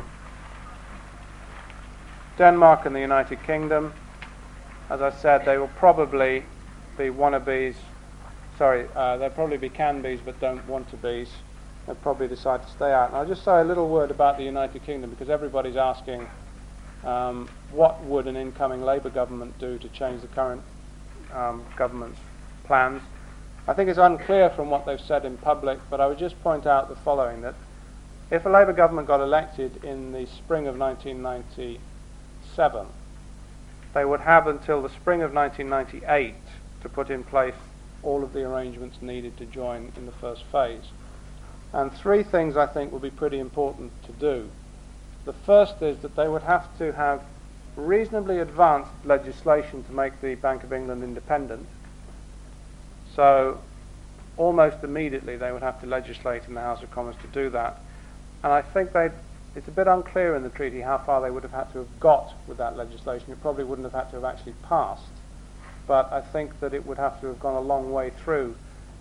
[SPEAKER 2] Denmark and the United Kingdom. As I said, they will probably be wannabes. They'll probably be can-be's but don't want to be's. They'll probably decide to stay out. And I'll just say a little word about the United Kingdom, because everybody's asking what would an incoming Labour government do to change the current government's plans. I think it's unclear from what they've said in public, but I would just point out the following, that if a Labour government got elected in the spring of 1997, they would have until the spring of 1998 to put in place all of the arrangements needed to join in the first phase. And three things I think would be pretty important to do. The first is that they would have to have reasonably advanced legislation to make the Bank of England independent. So almost immediately they would have to legislate in the House of Commons to do that. And I think it's a bit unclear in the treaty how far they would have had to have got with that legislation. It probably wouldn't have had to have actually passed, but I think that it would have to have gone a long way through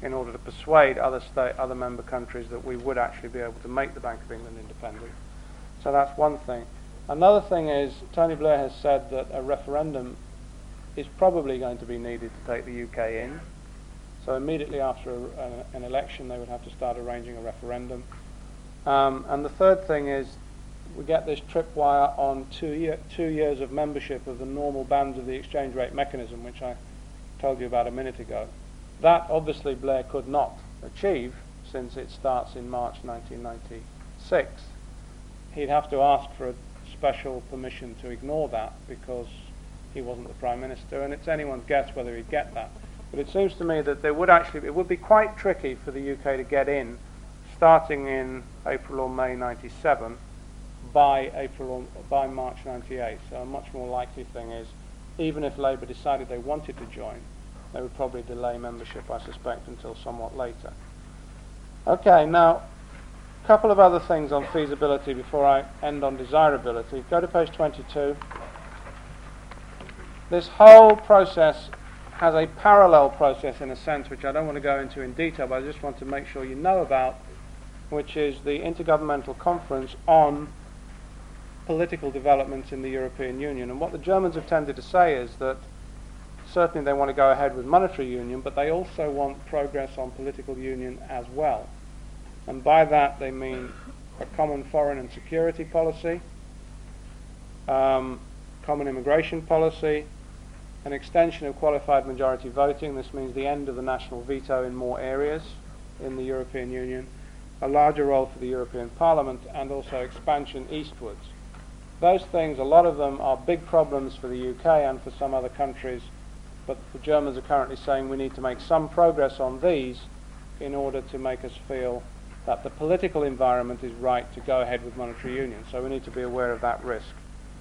[SPEAKER 2] in order to persuade other member countries that we would actually be able to make the Bank of England independent. So that's one thing. Another thing is, Tony Blair has said that a referendum is probably going to be needed to take the UK in. So immediately after an election, they would have to start arranging a referendum. And the third thing is, we get this tripwire on 2 years of membership of the normal bands of the exchange rate mechanism, which I told you about a minute ago. That obviously Blair could not achieve, since it starts in March 1996. He'd have to ask for a special permission to ignore that, because he wasn't the Prime Minister, and it's anyone's guess whether he'd get that. But it seems to me that it would be quite tricky for the UK to get in, starting in April or May 97, by March 98. So a much more likely thing is, even if Labour decided they wanted to join, they would probably delay membership, I suspect, until somewhat later. Okay, now, a couple of other things on feasibility before I end on desirability. Go to page 22. This whole process has a parallel process, in a sense, which I don't want to go into in detail, but I just want to make sure you know about, which is the Intergovernmental Conference on Political Developments in the European Union. And what the Germans have tended to say is that certainly they want to go ahead with monetary union, but they also want progress on political union as well. And by that they mean a common foreign and security policy, common immigration policy, an extension of qualified majority voting. This means the end of the national veto in more areas in the European Union, a larger role for the European Parliament, and also expansion eastwards. Those things, a lot of them are big problems for the UK and for some other countries, but the Germans are currently saying we need to make some progress on these in order to make us feel that the political environment is right to go ahead with monetary union. So we need to be aware of that risk.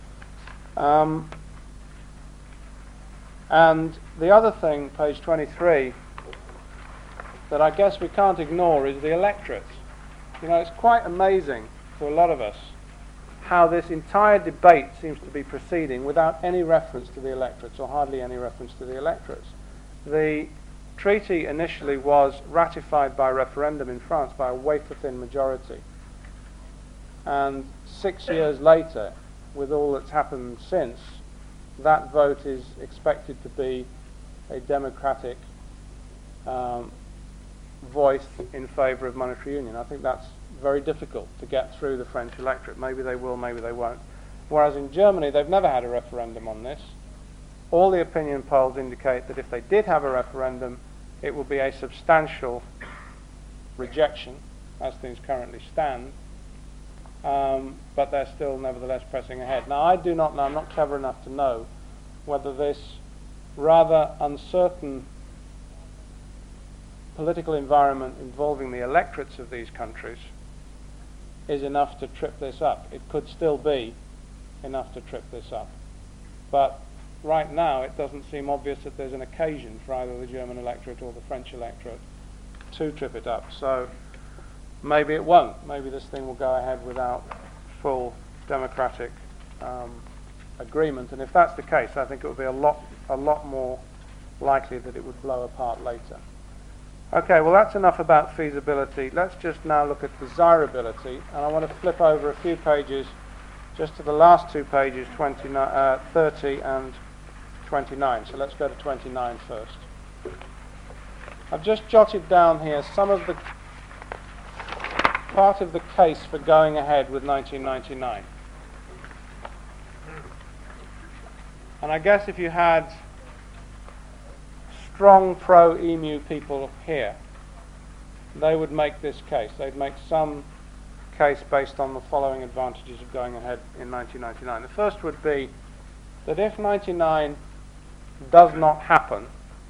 [SPEAKER 2] And the other thing, page 23, that I guess we can't ignore is the electorate. You know, it's quite amazing to a lot of us how this entire debate seems to be proceeding without any reference to the electorates, or hardly any reference to the electorates. The treaty initially was ratified by referendum in France by a wafer-thin majority. And 6 years later, with all that's happened since, that vote is expected to be a democratic voice in favour of monetary union. I think that's very difficult to get through the French electorate. Maybe they will, maybe they won't. Whereas in Germany, they've never had a referendum on this. All the opinion polls indicate that if they did have a referendum, it would be a substantial rejection, as things currently stand. But they're still nevertheless pressing ahead. Now, I do not know, I'm not clever enough to know whether this rather uncertain political environment involving the electorates of these countries is enough to trip this up. It could still be enough to trip this up. But right now it doesn't seem obvious that there's an occasion for either the German electorate or the French electorate to trip it up. So maybe it won't. Maybe this thing will go ahead without full democratic agreement. And if that's the case, I think it would be a lot more likely that it would blow apart later. Okay, well that's enough about feasibility. Let's just now look at desirability, and I want to flip over a few pages just to the last two pages, 30 and 29. So let's go to 29 first. I've just jotted down here some of the part of the case for going ahead with 1999. And I guess if you had strong pro-EMU people here, they would make this case. They'd make some case based on the following advantages of going ahead in 1999. The first would be that if 99 does not happen,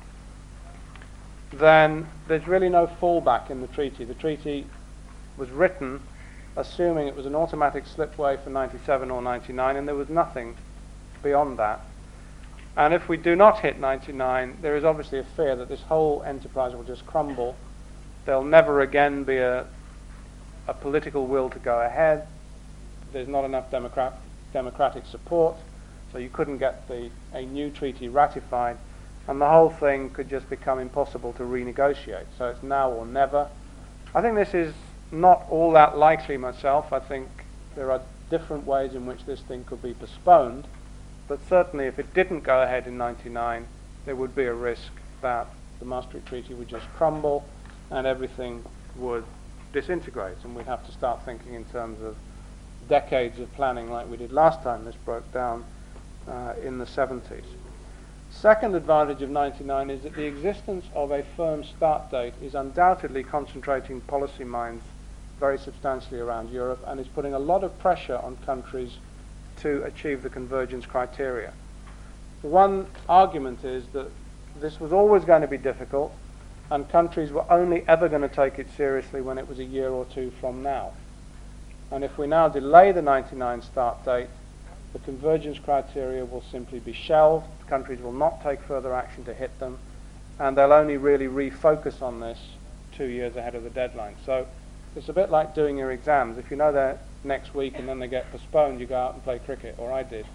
[SPEAKER 2] then there's really no fallback in the treaty. The treaty was written assuming it was an automatic slipway for 97 or 99, and there was nothing beyond that. And if we do not hit 99, there is obviously a fear that this whole enterprise will just crumble. There'll never again be a political will to go ahead. There's not enough democratic support, so you couldn't get a new treaty ratified. and the whole thing could just become impossible to renegotiate. So it's now or never. I think this is not all that likely myself. I think there are different ways in which this thing could be postponed, but certainly if it didn't go ahead in 99, there would be a risk that the Maastricht Treaty would just crumble and everything would disintegrate, and we'd have to start thinking in terms of decades of planning like we did last time this broke down in the 70s. Second advantage of 99 is that the existence of a firm start date is undoubtedly concentrating policy minds very substantially around Europe and is putting a lot of pressure on countries to achieve the convergence criteria. One argument is that this was always going to be difficult and countries were only ever going to take it seriously when it was a year or two from now. And if we now delay the 99 start date, the convergence criteria will simply be shelved, countries will not take further action to hit them, and they'll only really refocus on this 2 years ahead of the deadline. So it's a bit like doing your exams. If you know they're next week and then they get postponed, you go out and play cricket, or I did.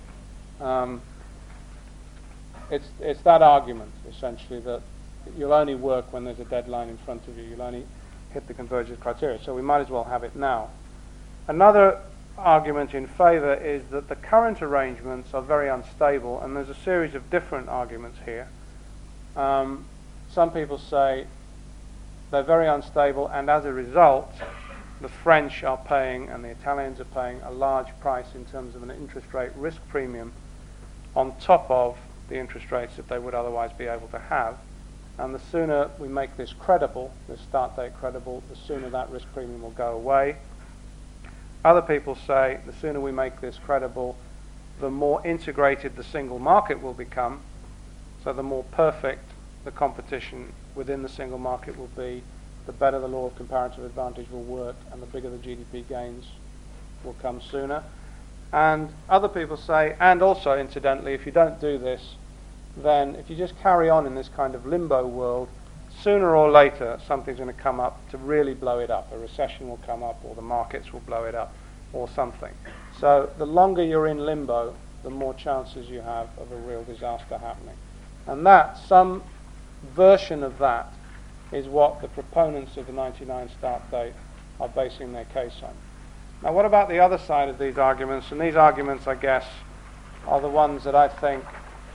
[SPEAKER 2] It's that argument, essentially, that you'll only work when there's a deadline in front of you. You'll only hit the convergence criteria, so we might as well have it now. Another argument in favour is that the current arrangements are very unstable, and there's a series of different arguments here. Some people say they're very unstable, and as a result, the French are paying and the Italians are paying a large price in terms of an interest rate risk premium on top of the interest rates that they would otherwise be able to have. And the sooner we make this credible, this start date credible, the sooner that risk premium will go away. Other people say the sooner we make this credible, the more integrated the single market will become, so the more perfect the competition within the single market will be, the better the law of comparative advantage will work, and the bigger the GDP gains will come sooner. And other people say, and also incidentally, if you don't do this, then if you just carry on in this kind of limbo world, sooner or later something's going to come up to really blow it up. A recession will come up, or the markets will blow it up, or something. So the longer you're in limbo, the more chances you have of a real disaster happening. And that, some version of that, is what the proponents of the 99 start date are basing their case on. Now, what about the other side of these arguments? And these arguments, I guess, are the ones that I think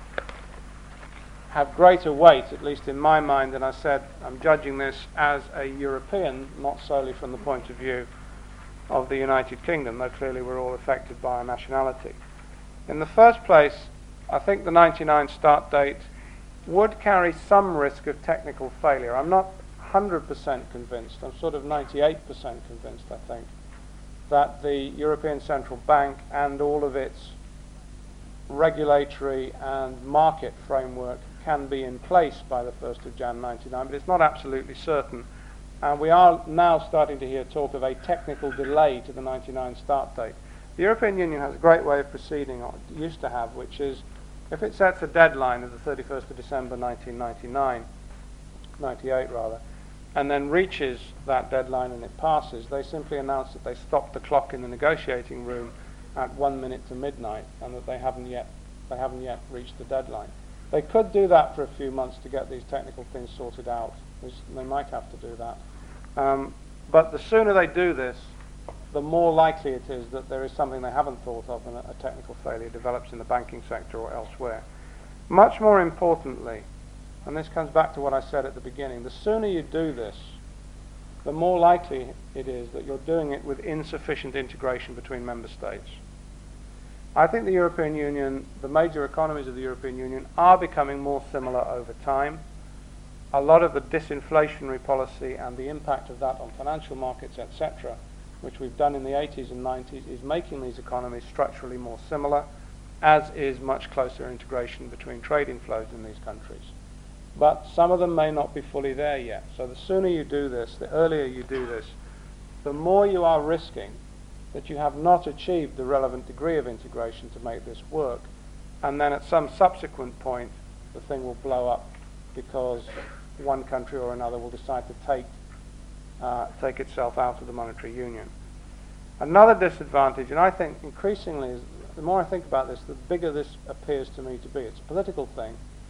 [SPEAKER 2] have greater weight, at least in my mind. And I said I'm judging this as a European, not solely from the point of view of the United Kingdom, though clearly we're all affected by our nationality. In the first place, I think the 99 start date would carry some risk of technical failure. I'm not 100% convinced. I'm sort of 98% convinced, I think, that the European Central Bank and all of its regulatory and market framework can be in place by the 1st of Jan 99, but it's not absolutely certain. And we are now starting to hear talk of a technical delay to the 99 start date. The European Union has a great way of proceeding, or it used to have, which is if it sets a deadline of the 31st of December 1999, 98 rather, and then reaches that deadline and it passes, they simply announce that they stopped the clock in the negotiating room at 1 minute to midnight, and that they haven't yet reached the deadline. They could do that for a few months to get these technical things sorted out. They might have to do that. But the sooner they do this, the more likely it is that there is something they haven't thought of and a technical failure develops in the banking sector or elsewhere. Much more importantly, and this comes back to what I said at the beginning, the sooner you do this, the more likely it is that you're doing it with insufficient integration between member states. I think the European Union, the major economies of the European Union, are becoming more similar over time. A lot of the disinflationary policy and the impact of that on financial markets, etc., which we've done in the 80s and 90s, is making these economies structurally more similar, as is much closer integration between trade inflows in these countries. But some of them may not be fully there yet. So the sooner you do this, the earlier you do this, the more you are risking that you have not achieved the relevant degree of integration to make this work, and then at some subsequent point the thing will blow up because one country or another will decide to take itself out of the monetary union. Another disadvantage, and I think increasingly, the more I think about this, the bigger this appears to me to be. It's a political thing,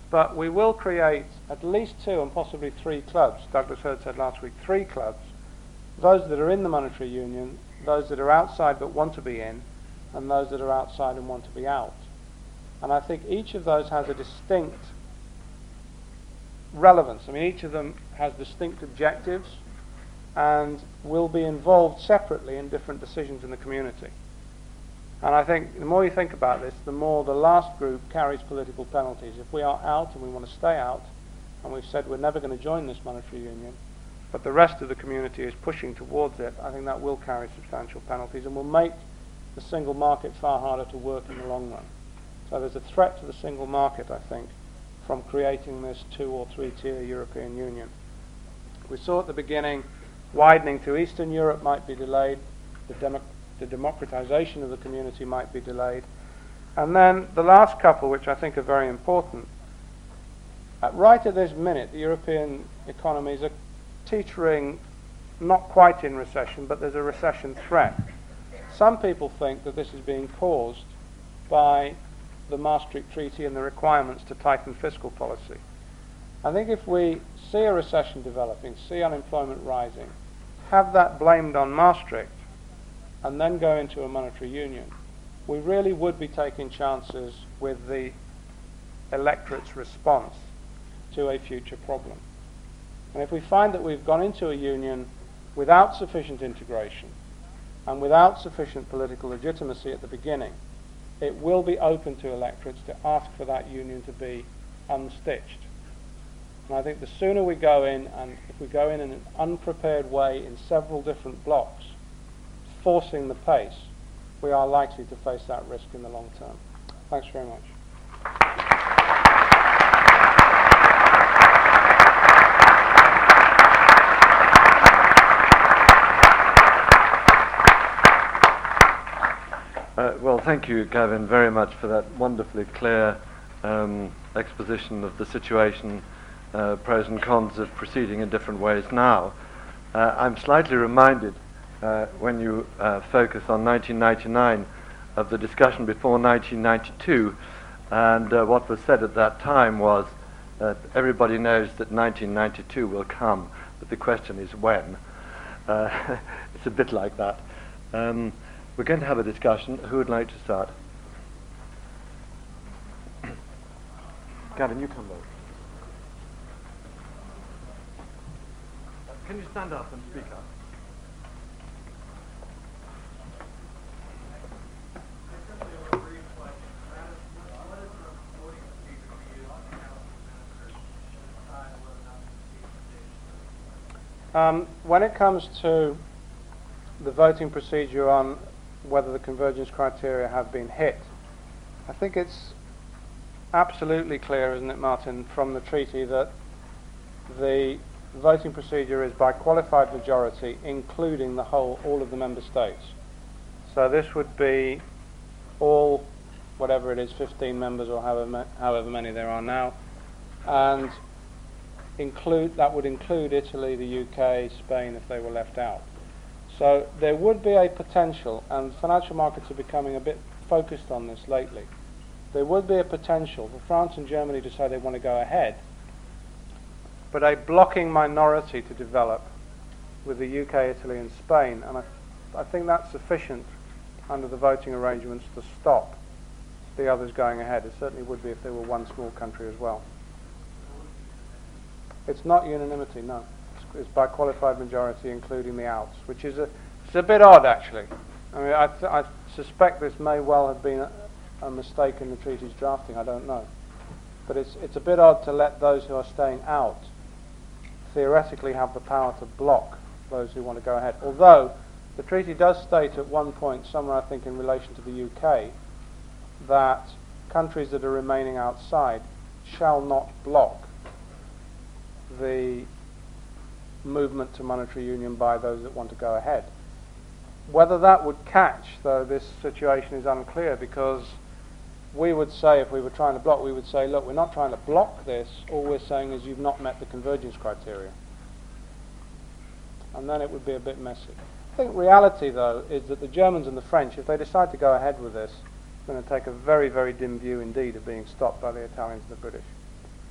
[SPEAKER 2] But we will create at least 2 and possibly 3 clubs. Douglas Hurd said last week 3 clubs. Those that are in the monetary union, those that are outside but want to be in, and those that are outside and want to be out. And I think each of those has a distinct relevance. I mean, each of them has distinct objectives and will be involved separately in different decisions in the community. And I think the more you think about this, the more the last group carries political penalties. If we are out and we want to stay out, and we've said we're never going to join this monetary union, but the rest of the community is pushing towards it, I think that will carry substantial penalties and will make the single market far harder to work in the long run. So there's a threat to the single market, I think, from creating this 2 or 3 tier European Union. We saw at the beginning widening to Eastern Europe might be delayed, the democratization of the community might be delayed, and then the last couple, which I think are very important. Right at this minute, the European economies are teetering not quite in recession, but there's a recession threat. Some people think that this is being caused by the Maastricht Treaty and the requirements to tighten fiscal policy. I think if we see a recession developing, see unemployment rising, have that blamed on Maastricht, and then go into a monetary union, we really would be taking chances with the electorate's response to a future problem. And if we find that we've gone into a union without sufficient integration and without sufficient political legitimacy at the beginning, it will be open to electorates to ask for that union to be unstitched. And I think the sooner we go in, and if we go in an unprepared way in several different blocks, forcing the pace, we are likely to face that risk in the long term. Thanks very much.
[SPEAKER 1] Well, thank you, Gavin, very much for that wonderfully clear exposition of the situation, pros and cons of proceeding in different ways now. I'm slightly reminded when you focus on 1999 of the discussion before 1992, and what was said at that time was that everybody knows that 1992 will come, but the question is when. It's a bit like that. We're going to have a discussion. Who would like to start? Gavin, you come over. Can you stand up and speak up?
[SPEAKER 2] When it comes to the voting procedure on whether the convergence criteria have been hit, I think it's absolutely clear, isn't it, Martin, from the treaty that the voting procedure is by qualified majority, including all of the member states. So this would be all, whatever it is, 15 members or however many there are now, and that would include Italy, the UK, Spain if they were left out. So there would be a potential, and financial markets are becoming a bit focused on this lately, there would be a potential for France and Germany to say they want to go ahead, but a blocking minority to develop with the UK, Italy and Spain, and I think that's sufficient under the voting arrangements to stop the others going ahead. It certainly would be if there were one small country as well. It's not unanimity, no. It's by qualified majority, including the outs, which is it's a bit odd, actually. I mean, I suspect this may well have been a mistake in the treaty's drafting. I don't know, but it's a bit odd to let those who are staying out theoretically have the power to block those who want to go ahead. Although the treaty does state at one point, somewhere I think in relation to the UK, that countries that are remaining outside shall not block the movement to monetary union by those that want to go ahead. Whether that would catch, though, this situation is unclear, because we would say, if we were trying to block, we would say, look, we're not trying to block this, all we're saying is you've not met the convergence criteria. And then it would be a bit messy. I think reality, though, is that the Germans and the French, if they decide to go ahead with this, it's going to take a very, very dim view indeed of being stopped by the Italians and the British.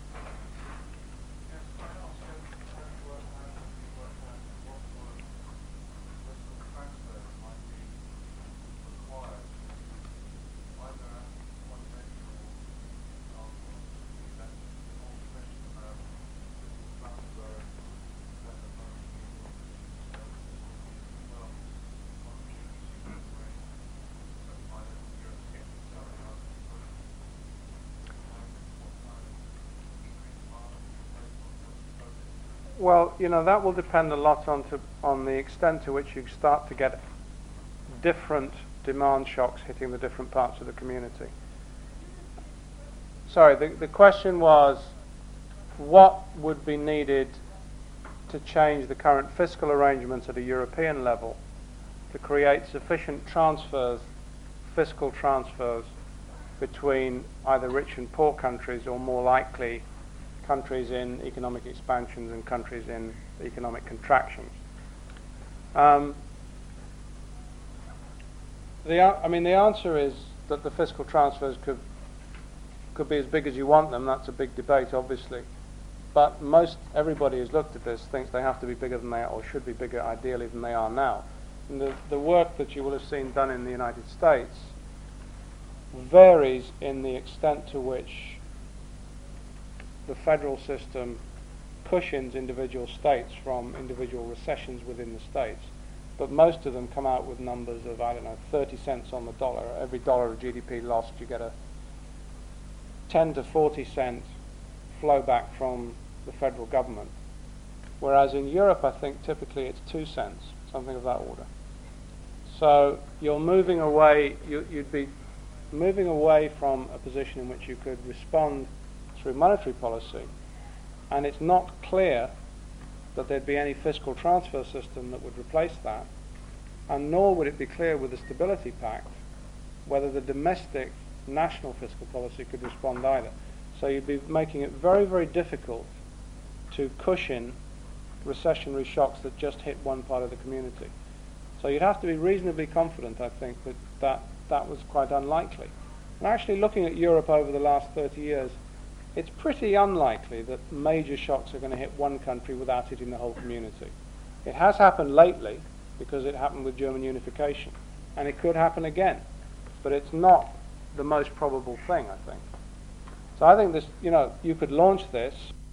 [SPEAKER 2] Well, that will depend a lot on the extent to which you start to get different demand shocks hitting the different parts of the community. Sorry, the question was, what would be needed to change the current fiscal arrangements at a European level to create sufficient transfers, fiscal transfers, between either rich and poor countries, or more likely countries in economic expansions and countries in economic contractions. The answer is that the fiscal transfers could be as big as you want them. That's a big debate, obviously. But everybody who's looked at this thinks they have to be bigger than they are, or should be bigger ideally than they are now. And the work that you will have seen done in the United States varies in the extent to which the federal system cushions individual states from individual recessions within the states. But most of them come out with numbers of, 30 cents on the dollar. Every dollar of GDP lost, you get a 10 to 40 cent flow back from the federal government. Whereas in Europe, I think typically it's 2 cents, something of that order. So you're moving away, you'd be moving away from a position in which you could respond through monetary policy, and it's not clear that there'd be any fiscal transfer system that would replace that, and nor would it be clear with the Stability Pact whether the domestic national fiscal policy could respond either. So you'd be making it very, very difficult to cushion recessionary shocks that just hit one part of the community. So you'd have to be reasonably confident, I think, that was quite unlikely. And actually, looking at Europe over the last 30 years, it's pretty unlikely that major shocks are going to hit one country without hitting the whole community. It has happened lately because it happened with German unification, and it could happen again, but it's not the most probable thing, I think. So I think this, you could launch this,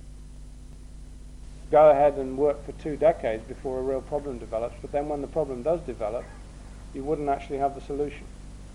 [SPEAKER 2] go ahead and work for 2 decades before a real problem develops, but then when the problem does develop, you wouldn't actually have the solution.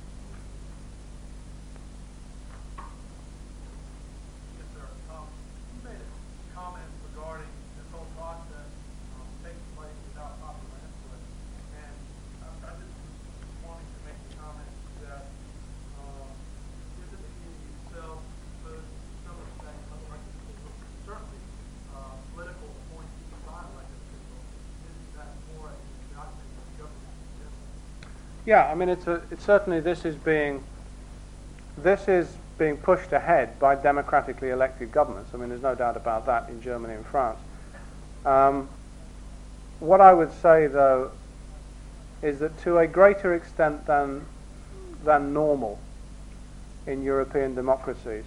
[SPEAKER 2] Yeah, it's certainly this is being pushed ahead by democratically elected governments. There's no doubt about that in Germany and France. What I would say, though, is that to a greater extent than normal in European democracies,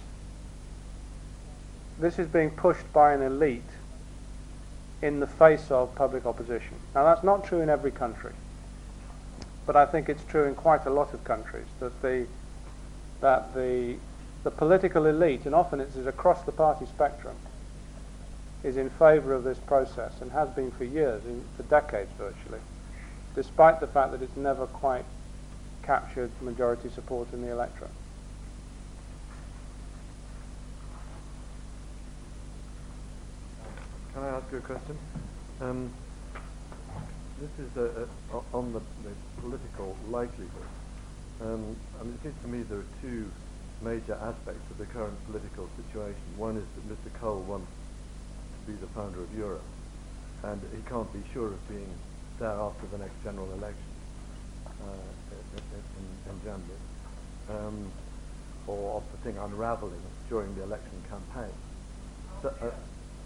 [SPEAKER 2] this is being pushed by an elite in the face of public opposition. Now, that's not true in every country, but I think it's true in quite a lot of countries that the political elite, and often it's across the party spectrum, is in favour of this process and has been for years, for decades virtually, despite the fact that it's never quite captured majority support in the electorate.
[SPEAKER 1] Can I ask you a question? This is on the political likelihood. It seems to me there are 2 major aspects of the current political situation. One is that Mr. Kohl wants to be the founder of Europe, and he can't be sure of being there after the next general election in January, or of the thing unraveling during the election campaign. So,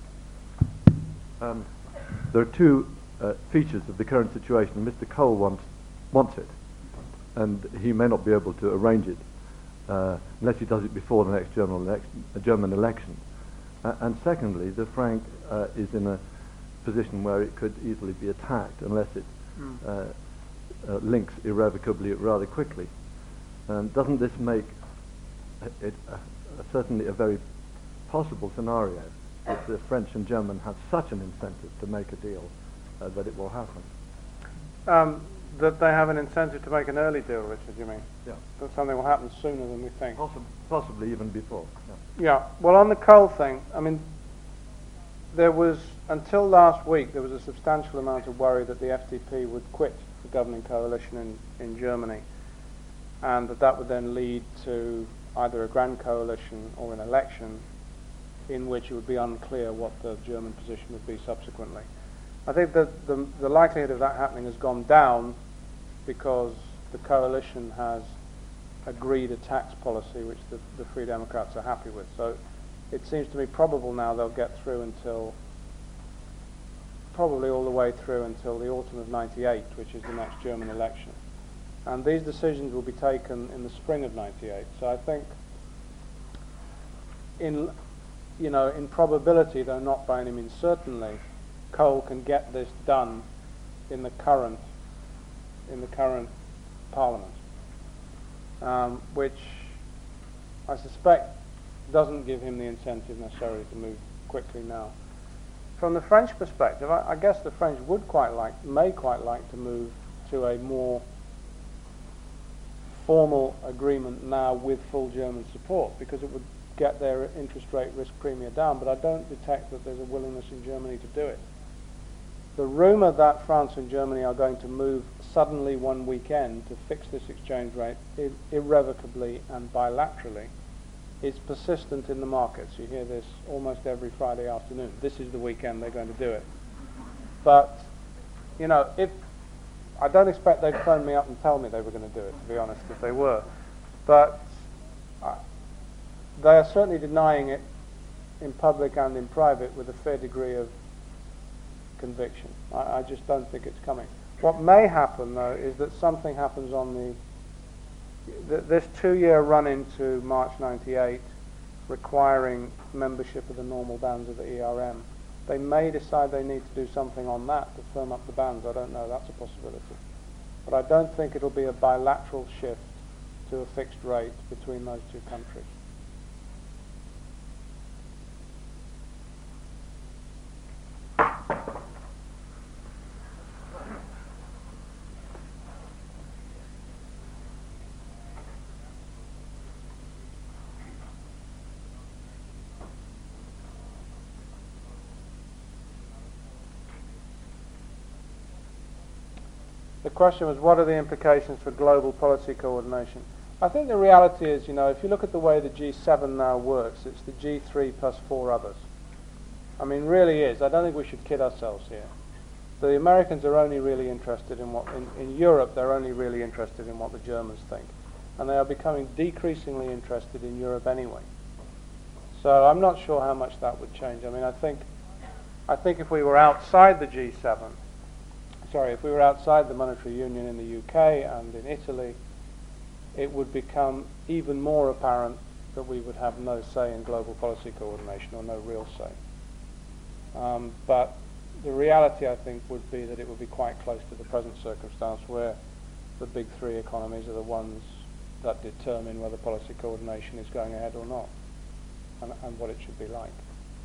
[SPEAKER 1] there are 2 features of the current situation. Mr. Kohl wants it, and he may not be able to arrange it unless he does it before the next German election. And secondly, the franc is in a position where it could easily be attacked unless it links irrevocably rather quickly. Doesn't this make it certainly a very possible scenario if the French and German have such an incentive to make a deal that it will happen?
[SPEAKER 2] That they have an incentive to make an early deal, Richard, you mean?
[SPEAKER 1] Yeah.
[SPEAKER 2] That something will happen sooner than we think.
[SPEAKER 1] Possibly even before.
[SPEAKER 2] Yeah. Well, on the coal thing, there was until last week, there was a substantial amount of worry that the FDP would quit the governing coalition in Germany, and that would then lead to either a grand coalition or an election in which it would be unclear what the German position would be subsequently. I think that the likelihood of that happening has gone down because the coalition has agreed a tax policy which the Free Democrats are happy with. So it seems to me probable now they'll get through until, probably all the way through until the autumn of '98, which is the next German election. And these decisions will be taken in the spring of '98. So I think in probability, though not by any means certainly, Kohl can get this done in the current Parliament, which I suspect doesn't give him the incentive necessarily to move quickly now. From the French perspective, I guess the French may quite like to move to a more formal agreement now with full German support, because it would get their interest rate risk premium down, but I don't detect that there's a willingness in Germany to do it. The rumour that France and Germany are going to move suddenly one weekend to fix this exchange rate irrevocably and bilaterally is persistent in the markets. You hear this almost every Friday afternoon. This is the weekend they're going to do it. But, if I don't expect they'd phone me up and tell me they were going to do it, to be honest, if they were. But they are certainly denying it in public and in private with a fair degree of conviction. I just don't think it's coming. What may happen, though, is that something happens on this 2-year run into March '98, requiring membership of the normal bands of the ERM. They may decide they need to do something on that to firm up the bands. I don't know. That's a possibility. But I don't think it'll be a bilateral shift to a fixed rate between those two countries. The question was, what are the implications for global policy coordination? I think the reality is, if you look at the way the G7 now works, it's the G3 plus 4 others. I mean, really is. I don't think we should kid ourselves here. The Americans are only really interested in in Europe, they're only really interested in what the Germans think. And they are becoming decreasingly interested in Europe anyway. So I'm not sure how much that would change. I mean, I think if we were outside the G7, if we were outside the monetary union in the UK and in Italy, it would become even more apparent that we would have no say in global policy coordination, or no real say. But the reality, I think, would be that it would be quite close to the present circumstance, where the big three economies are the ones that determine whether policy coordination is going ahead or not, and what it should be like.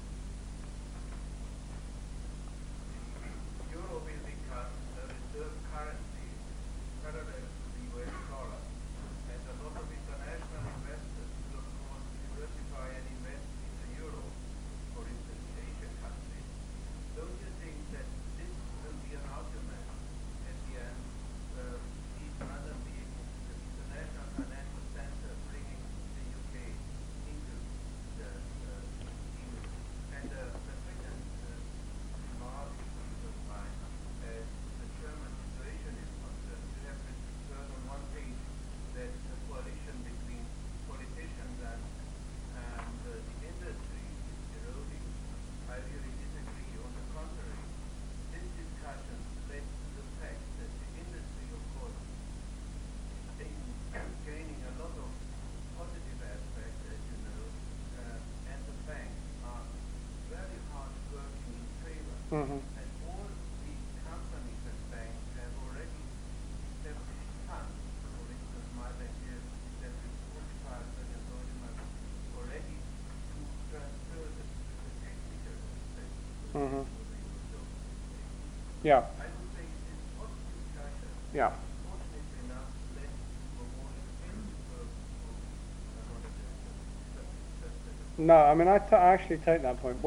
[SPEAKER 2] Mm-hmm.
[SPEAKER 3] And all the companies and banks have already established funds. For instance, my bank here established 45 million already to transfer the technical aspects.
[SPEAKER 2] Mm-hmm.
[SPEAKER 3] So
[SPEAKER 2] Yeah.
[SPEAKER 3] I would say this positive discussion,
[SPEAKER 2] Yeah.
[SPEAKER 3] fortunately enough, led to a more extensive work of
[SPEAKER 2] No, I mean, I actually take that point.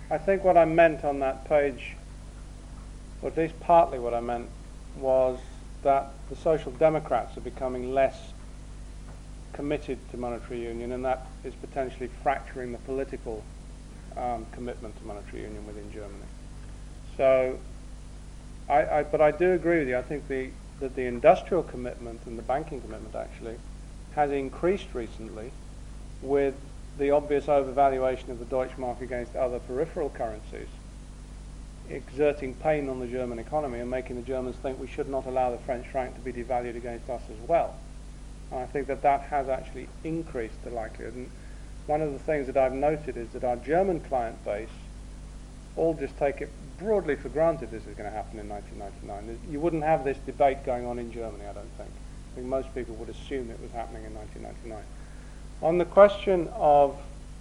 [SPEAKER 2] I think what I meant on that page, or at least partly what I meant, was that the Social Democrats are becoming less committed to monetary union, and that is potentially fracturing the political commitment to monetary union within Germany. So, but I do agree with you. I think that the industrial commitment and the banking commitment actually has increased recently with the obvious overvaluation of the Deutschmark against other peripheral currencies, exerting pain on the German economy and making the Germans think we should not allow the French franc to be devalued against us as well. And I think that that has actually increased the likelihood. And one of the things that I've noted is that our German client base all just take it broadly for granted this is going to happen in 1999. You wouldn't have this debate going on in Germany, I don't think. I think most people would assume it was happening in 1999. On the question of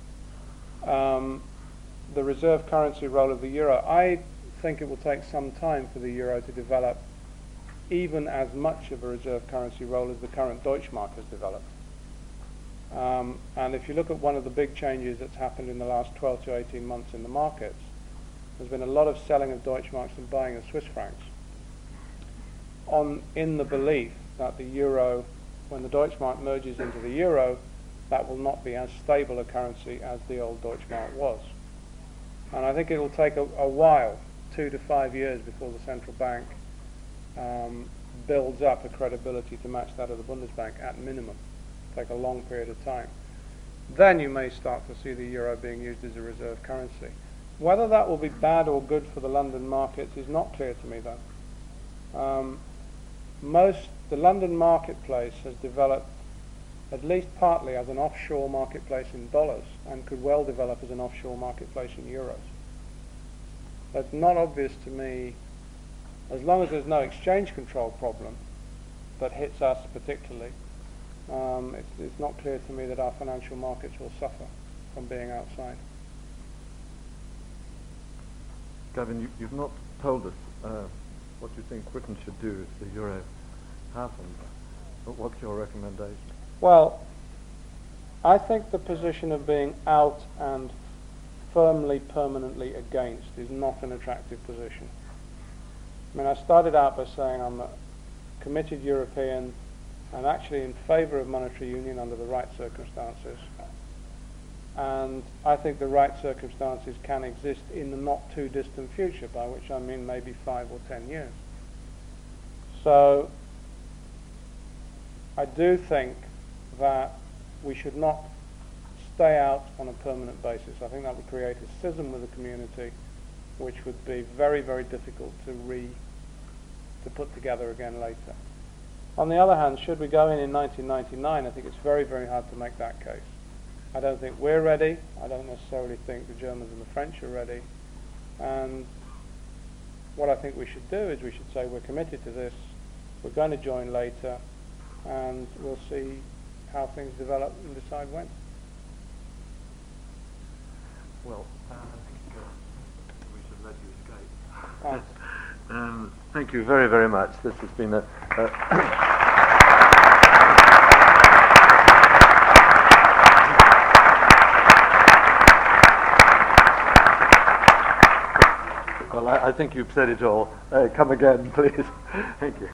[SPEAKER 2] the reserve currency role of the euro, I think it will take some time for the euro to develop even as much of a reserve currency role as the current Deutschmark has developed. And if you look at one of the big changes that's happened in the last 12 to 18 months in the markets, there's been a lot of selling of Deutschmarks and buying of Swiss francs in the belief that the euro, when the Deutschmark merges into the euro, that will not be as stable a currency as the old Deutschmark was. And I think it will take a while, 2 to 5 years, before the central bank builds up a credibility to match that of the Bundesbank at minimum. Take a long period of time. Then you may start to see the euro being used as a reserve currency. Whether that will be bad or good for the London markets is not clear to me, though. The London marketplace has developed at least partly as an offshore marketplace in dollars and could well develop as an offshore marketplace in euros. It's not obvious to me, as long as there's no exchange control problem that hits us particularly, it's not clear to me that our financial markets will suffer from being outside.
[SPEAKER 1] Gavin, you've not told us what you think Britain should do if the euro happens. What's your recommendation?
[SPEAKER 2] Well, I think the position of being out and firmly, permanently against is not an attractive position. I mean, I started out by saying I'm a committed European and actually in favour of monetary union under the right circumstances. And I think the right circumstances can exist in the not too distant future, by which I mean maybe 5 or 10 years. So I do think that we should not stay out on a permanent basis. I think that would create a schism with the community which would be very, very difficult to put together again later. On the other hand, should we go in 1999, I think it's very, very hard to make that case. I don't think we're ready. I don't necessarily think the Germans and the French are ready. And what I think we should do is we should say we're committed to this, we're going to join later, and we'll see how things develop and decide when.
[SPEAKER 1] Well, I think we should let you escape. Thank you very, very much. This has been a Well, I think you've said it all. Come again, please. Thank you.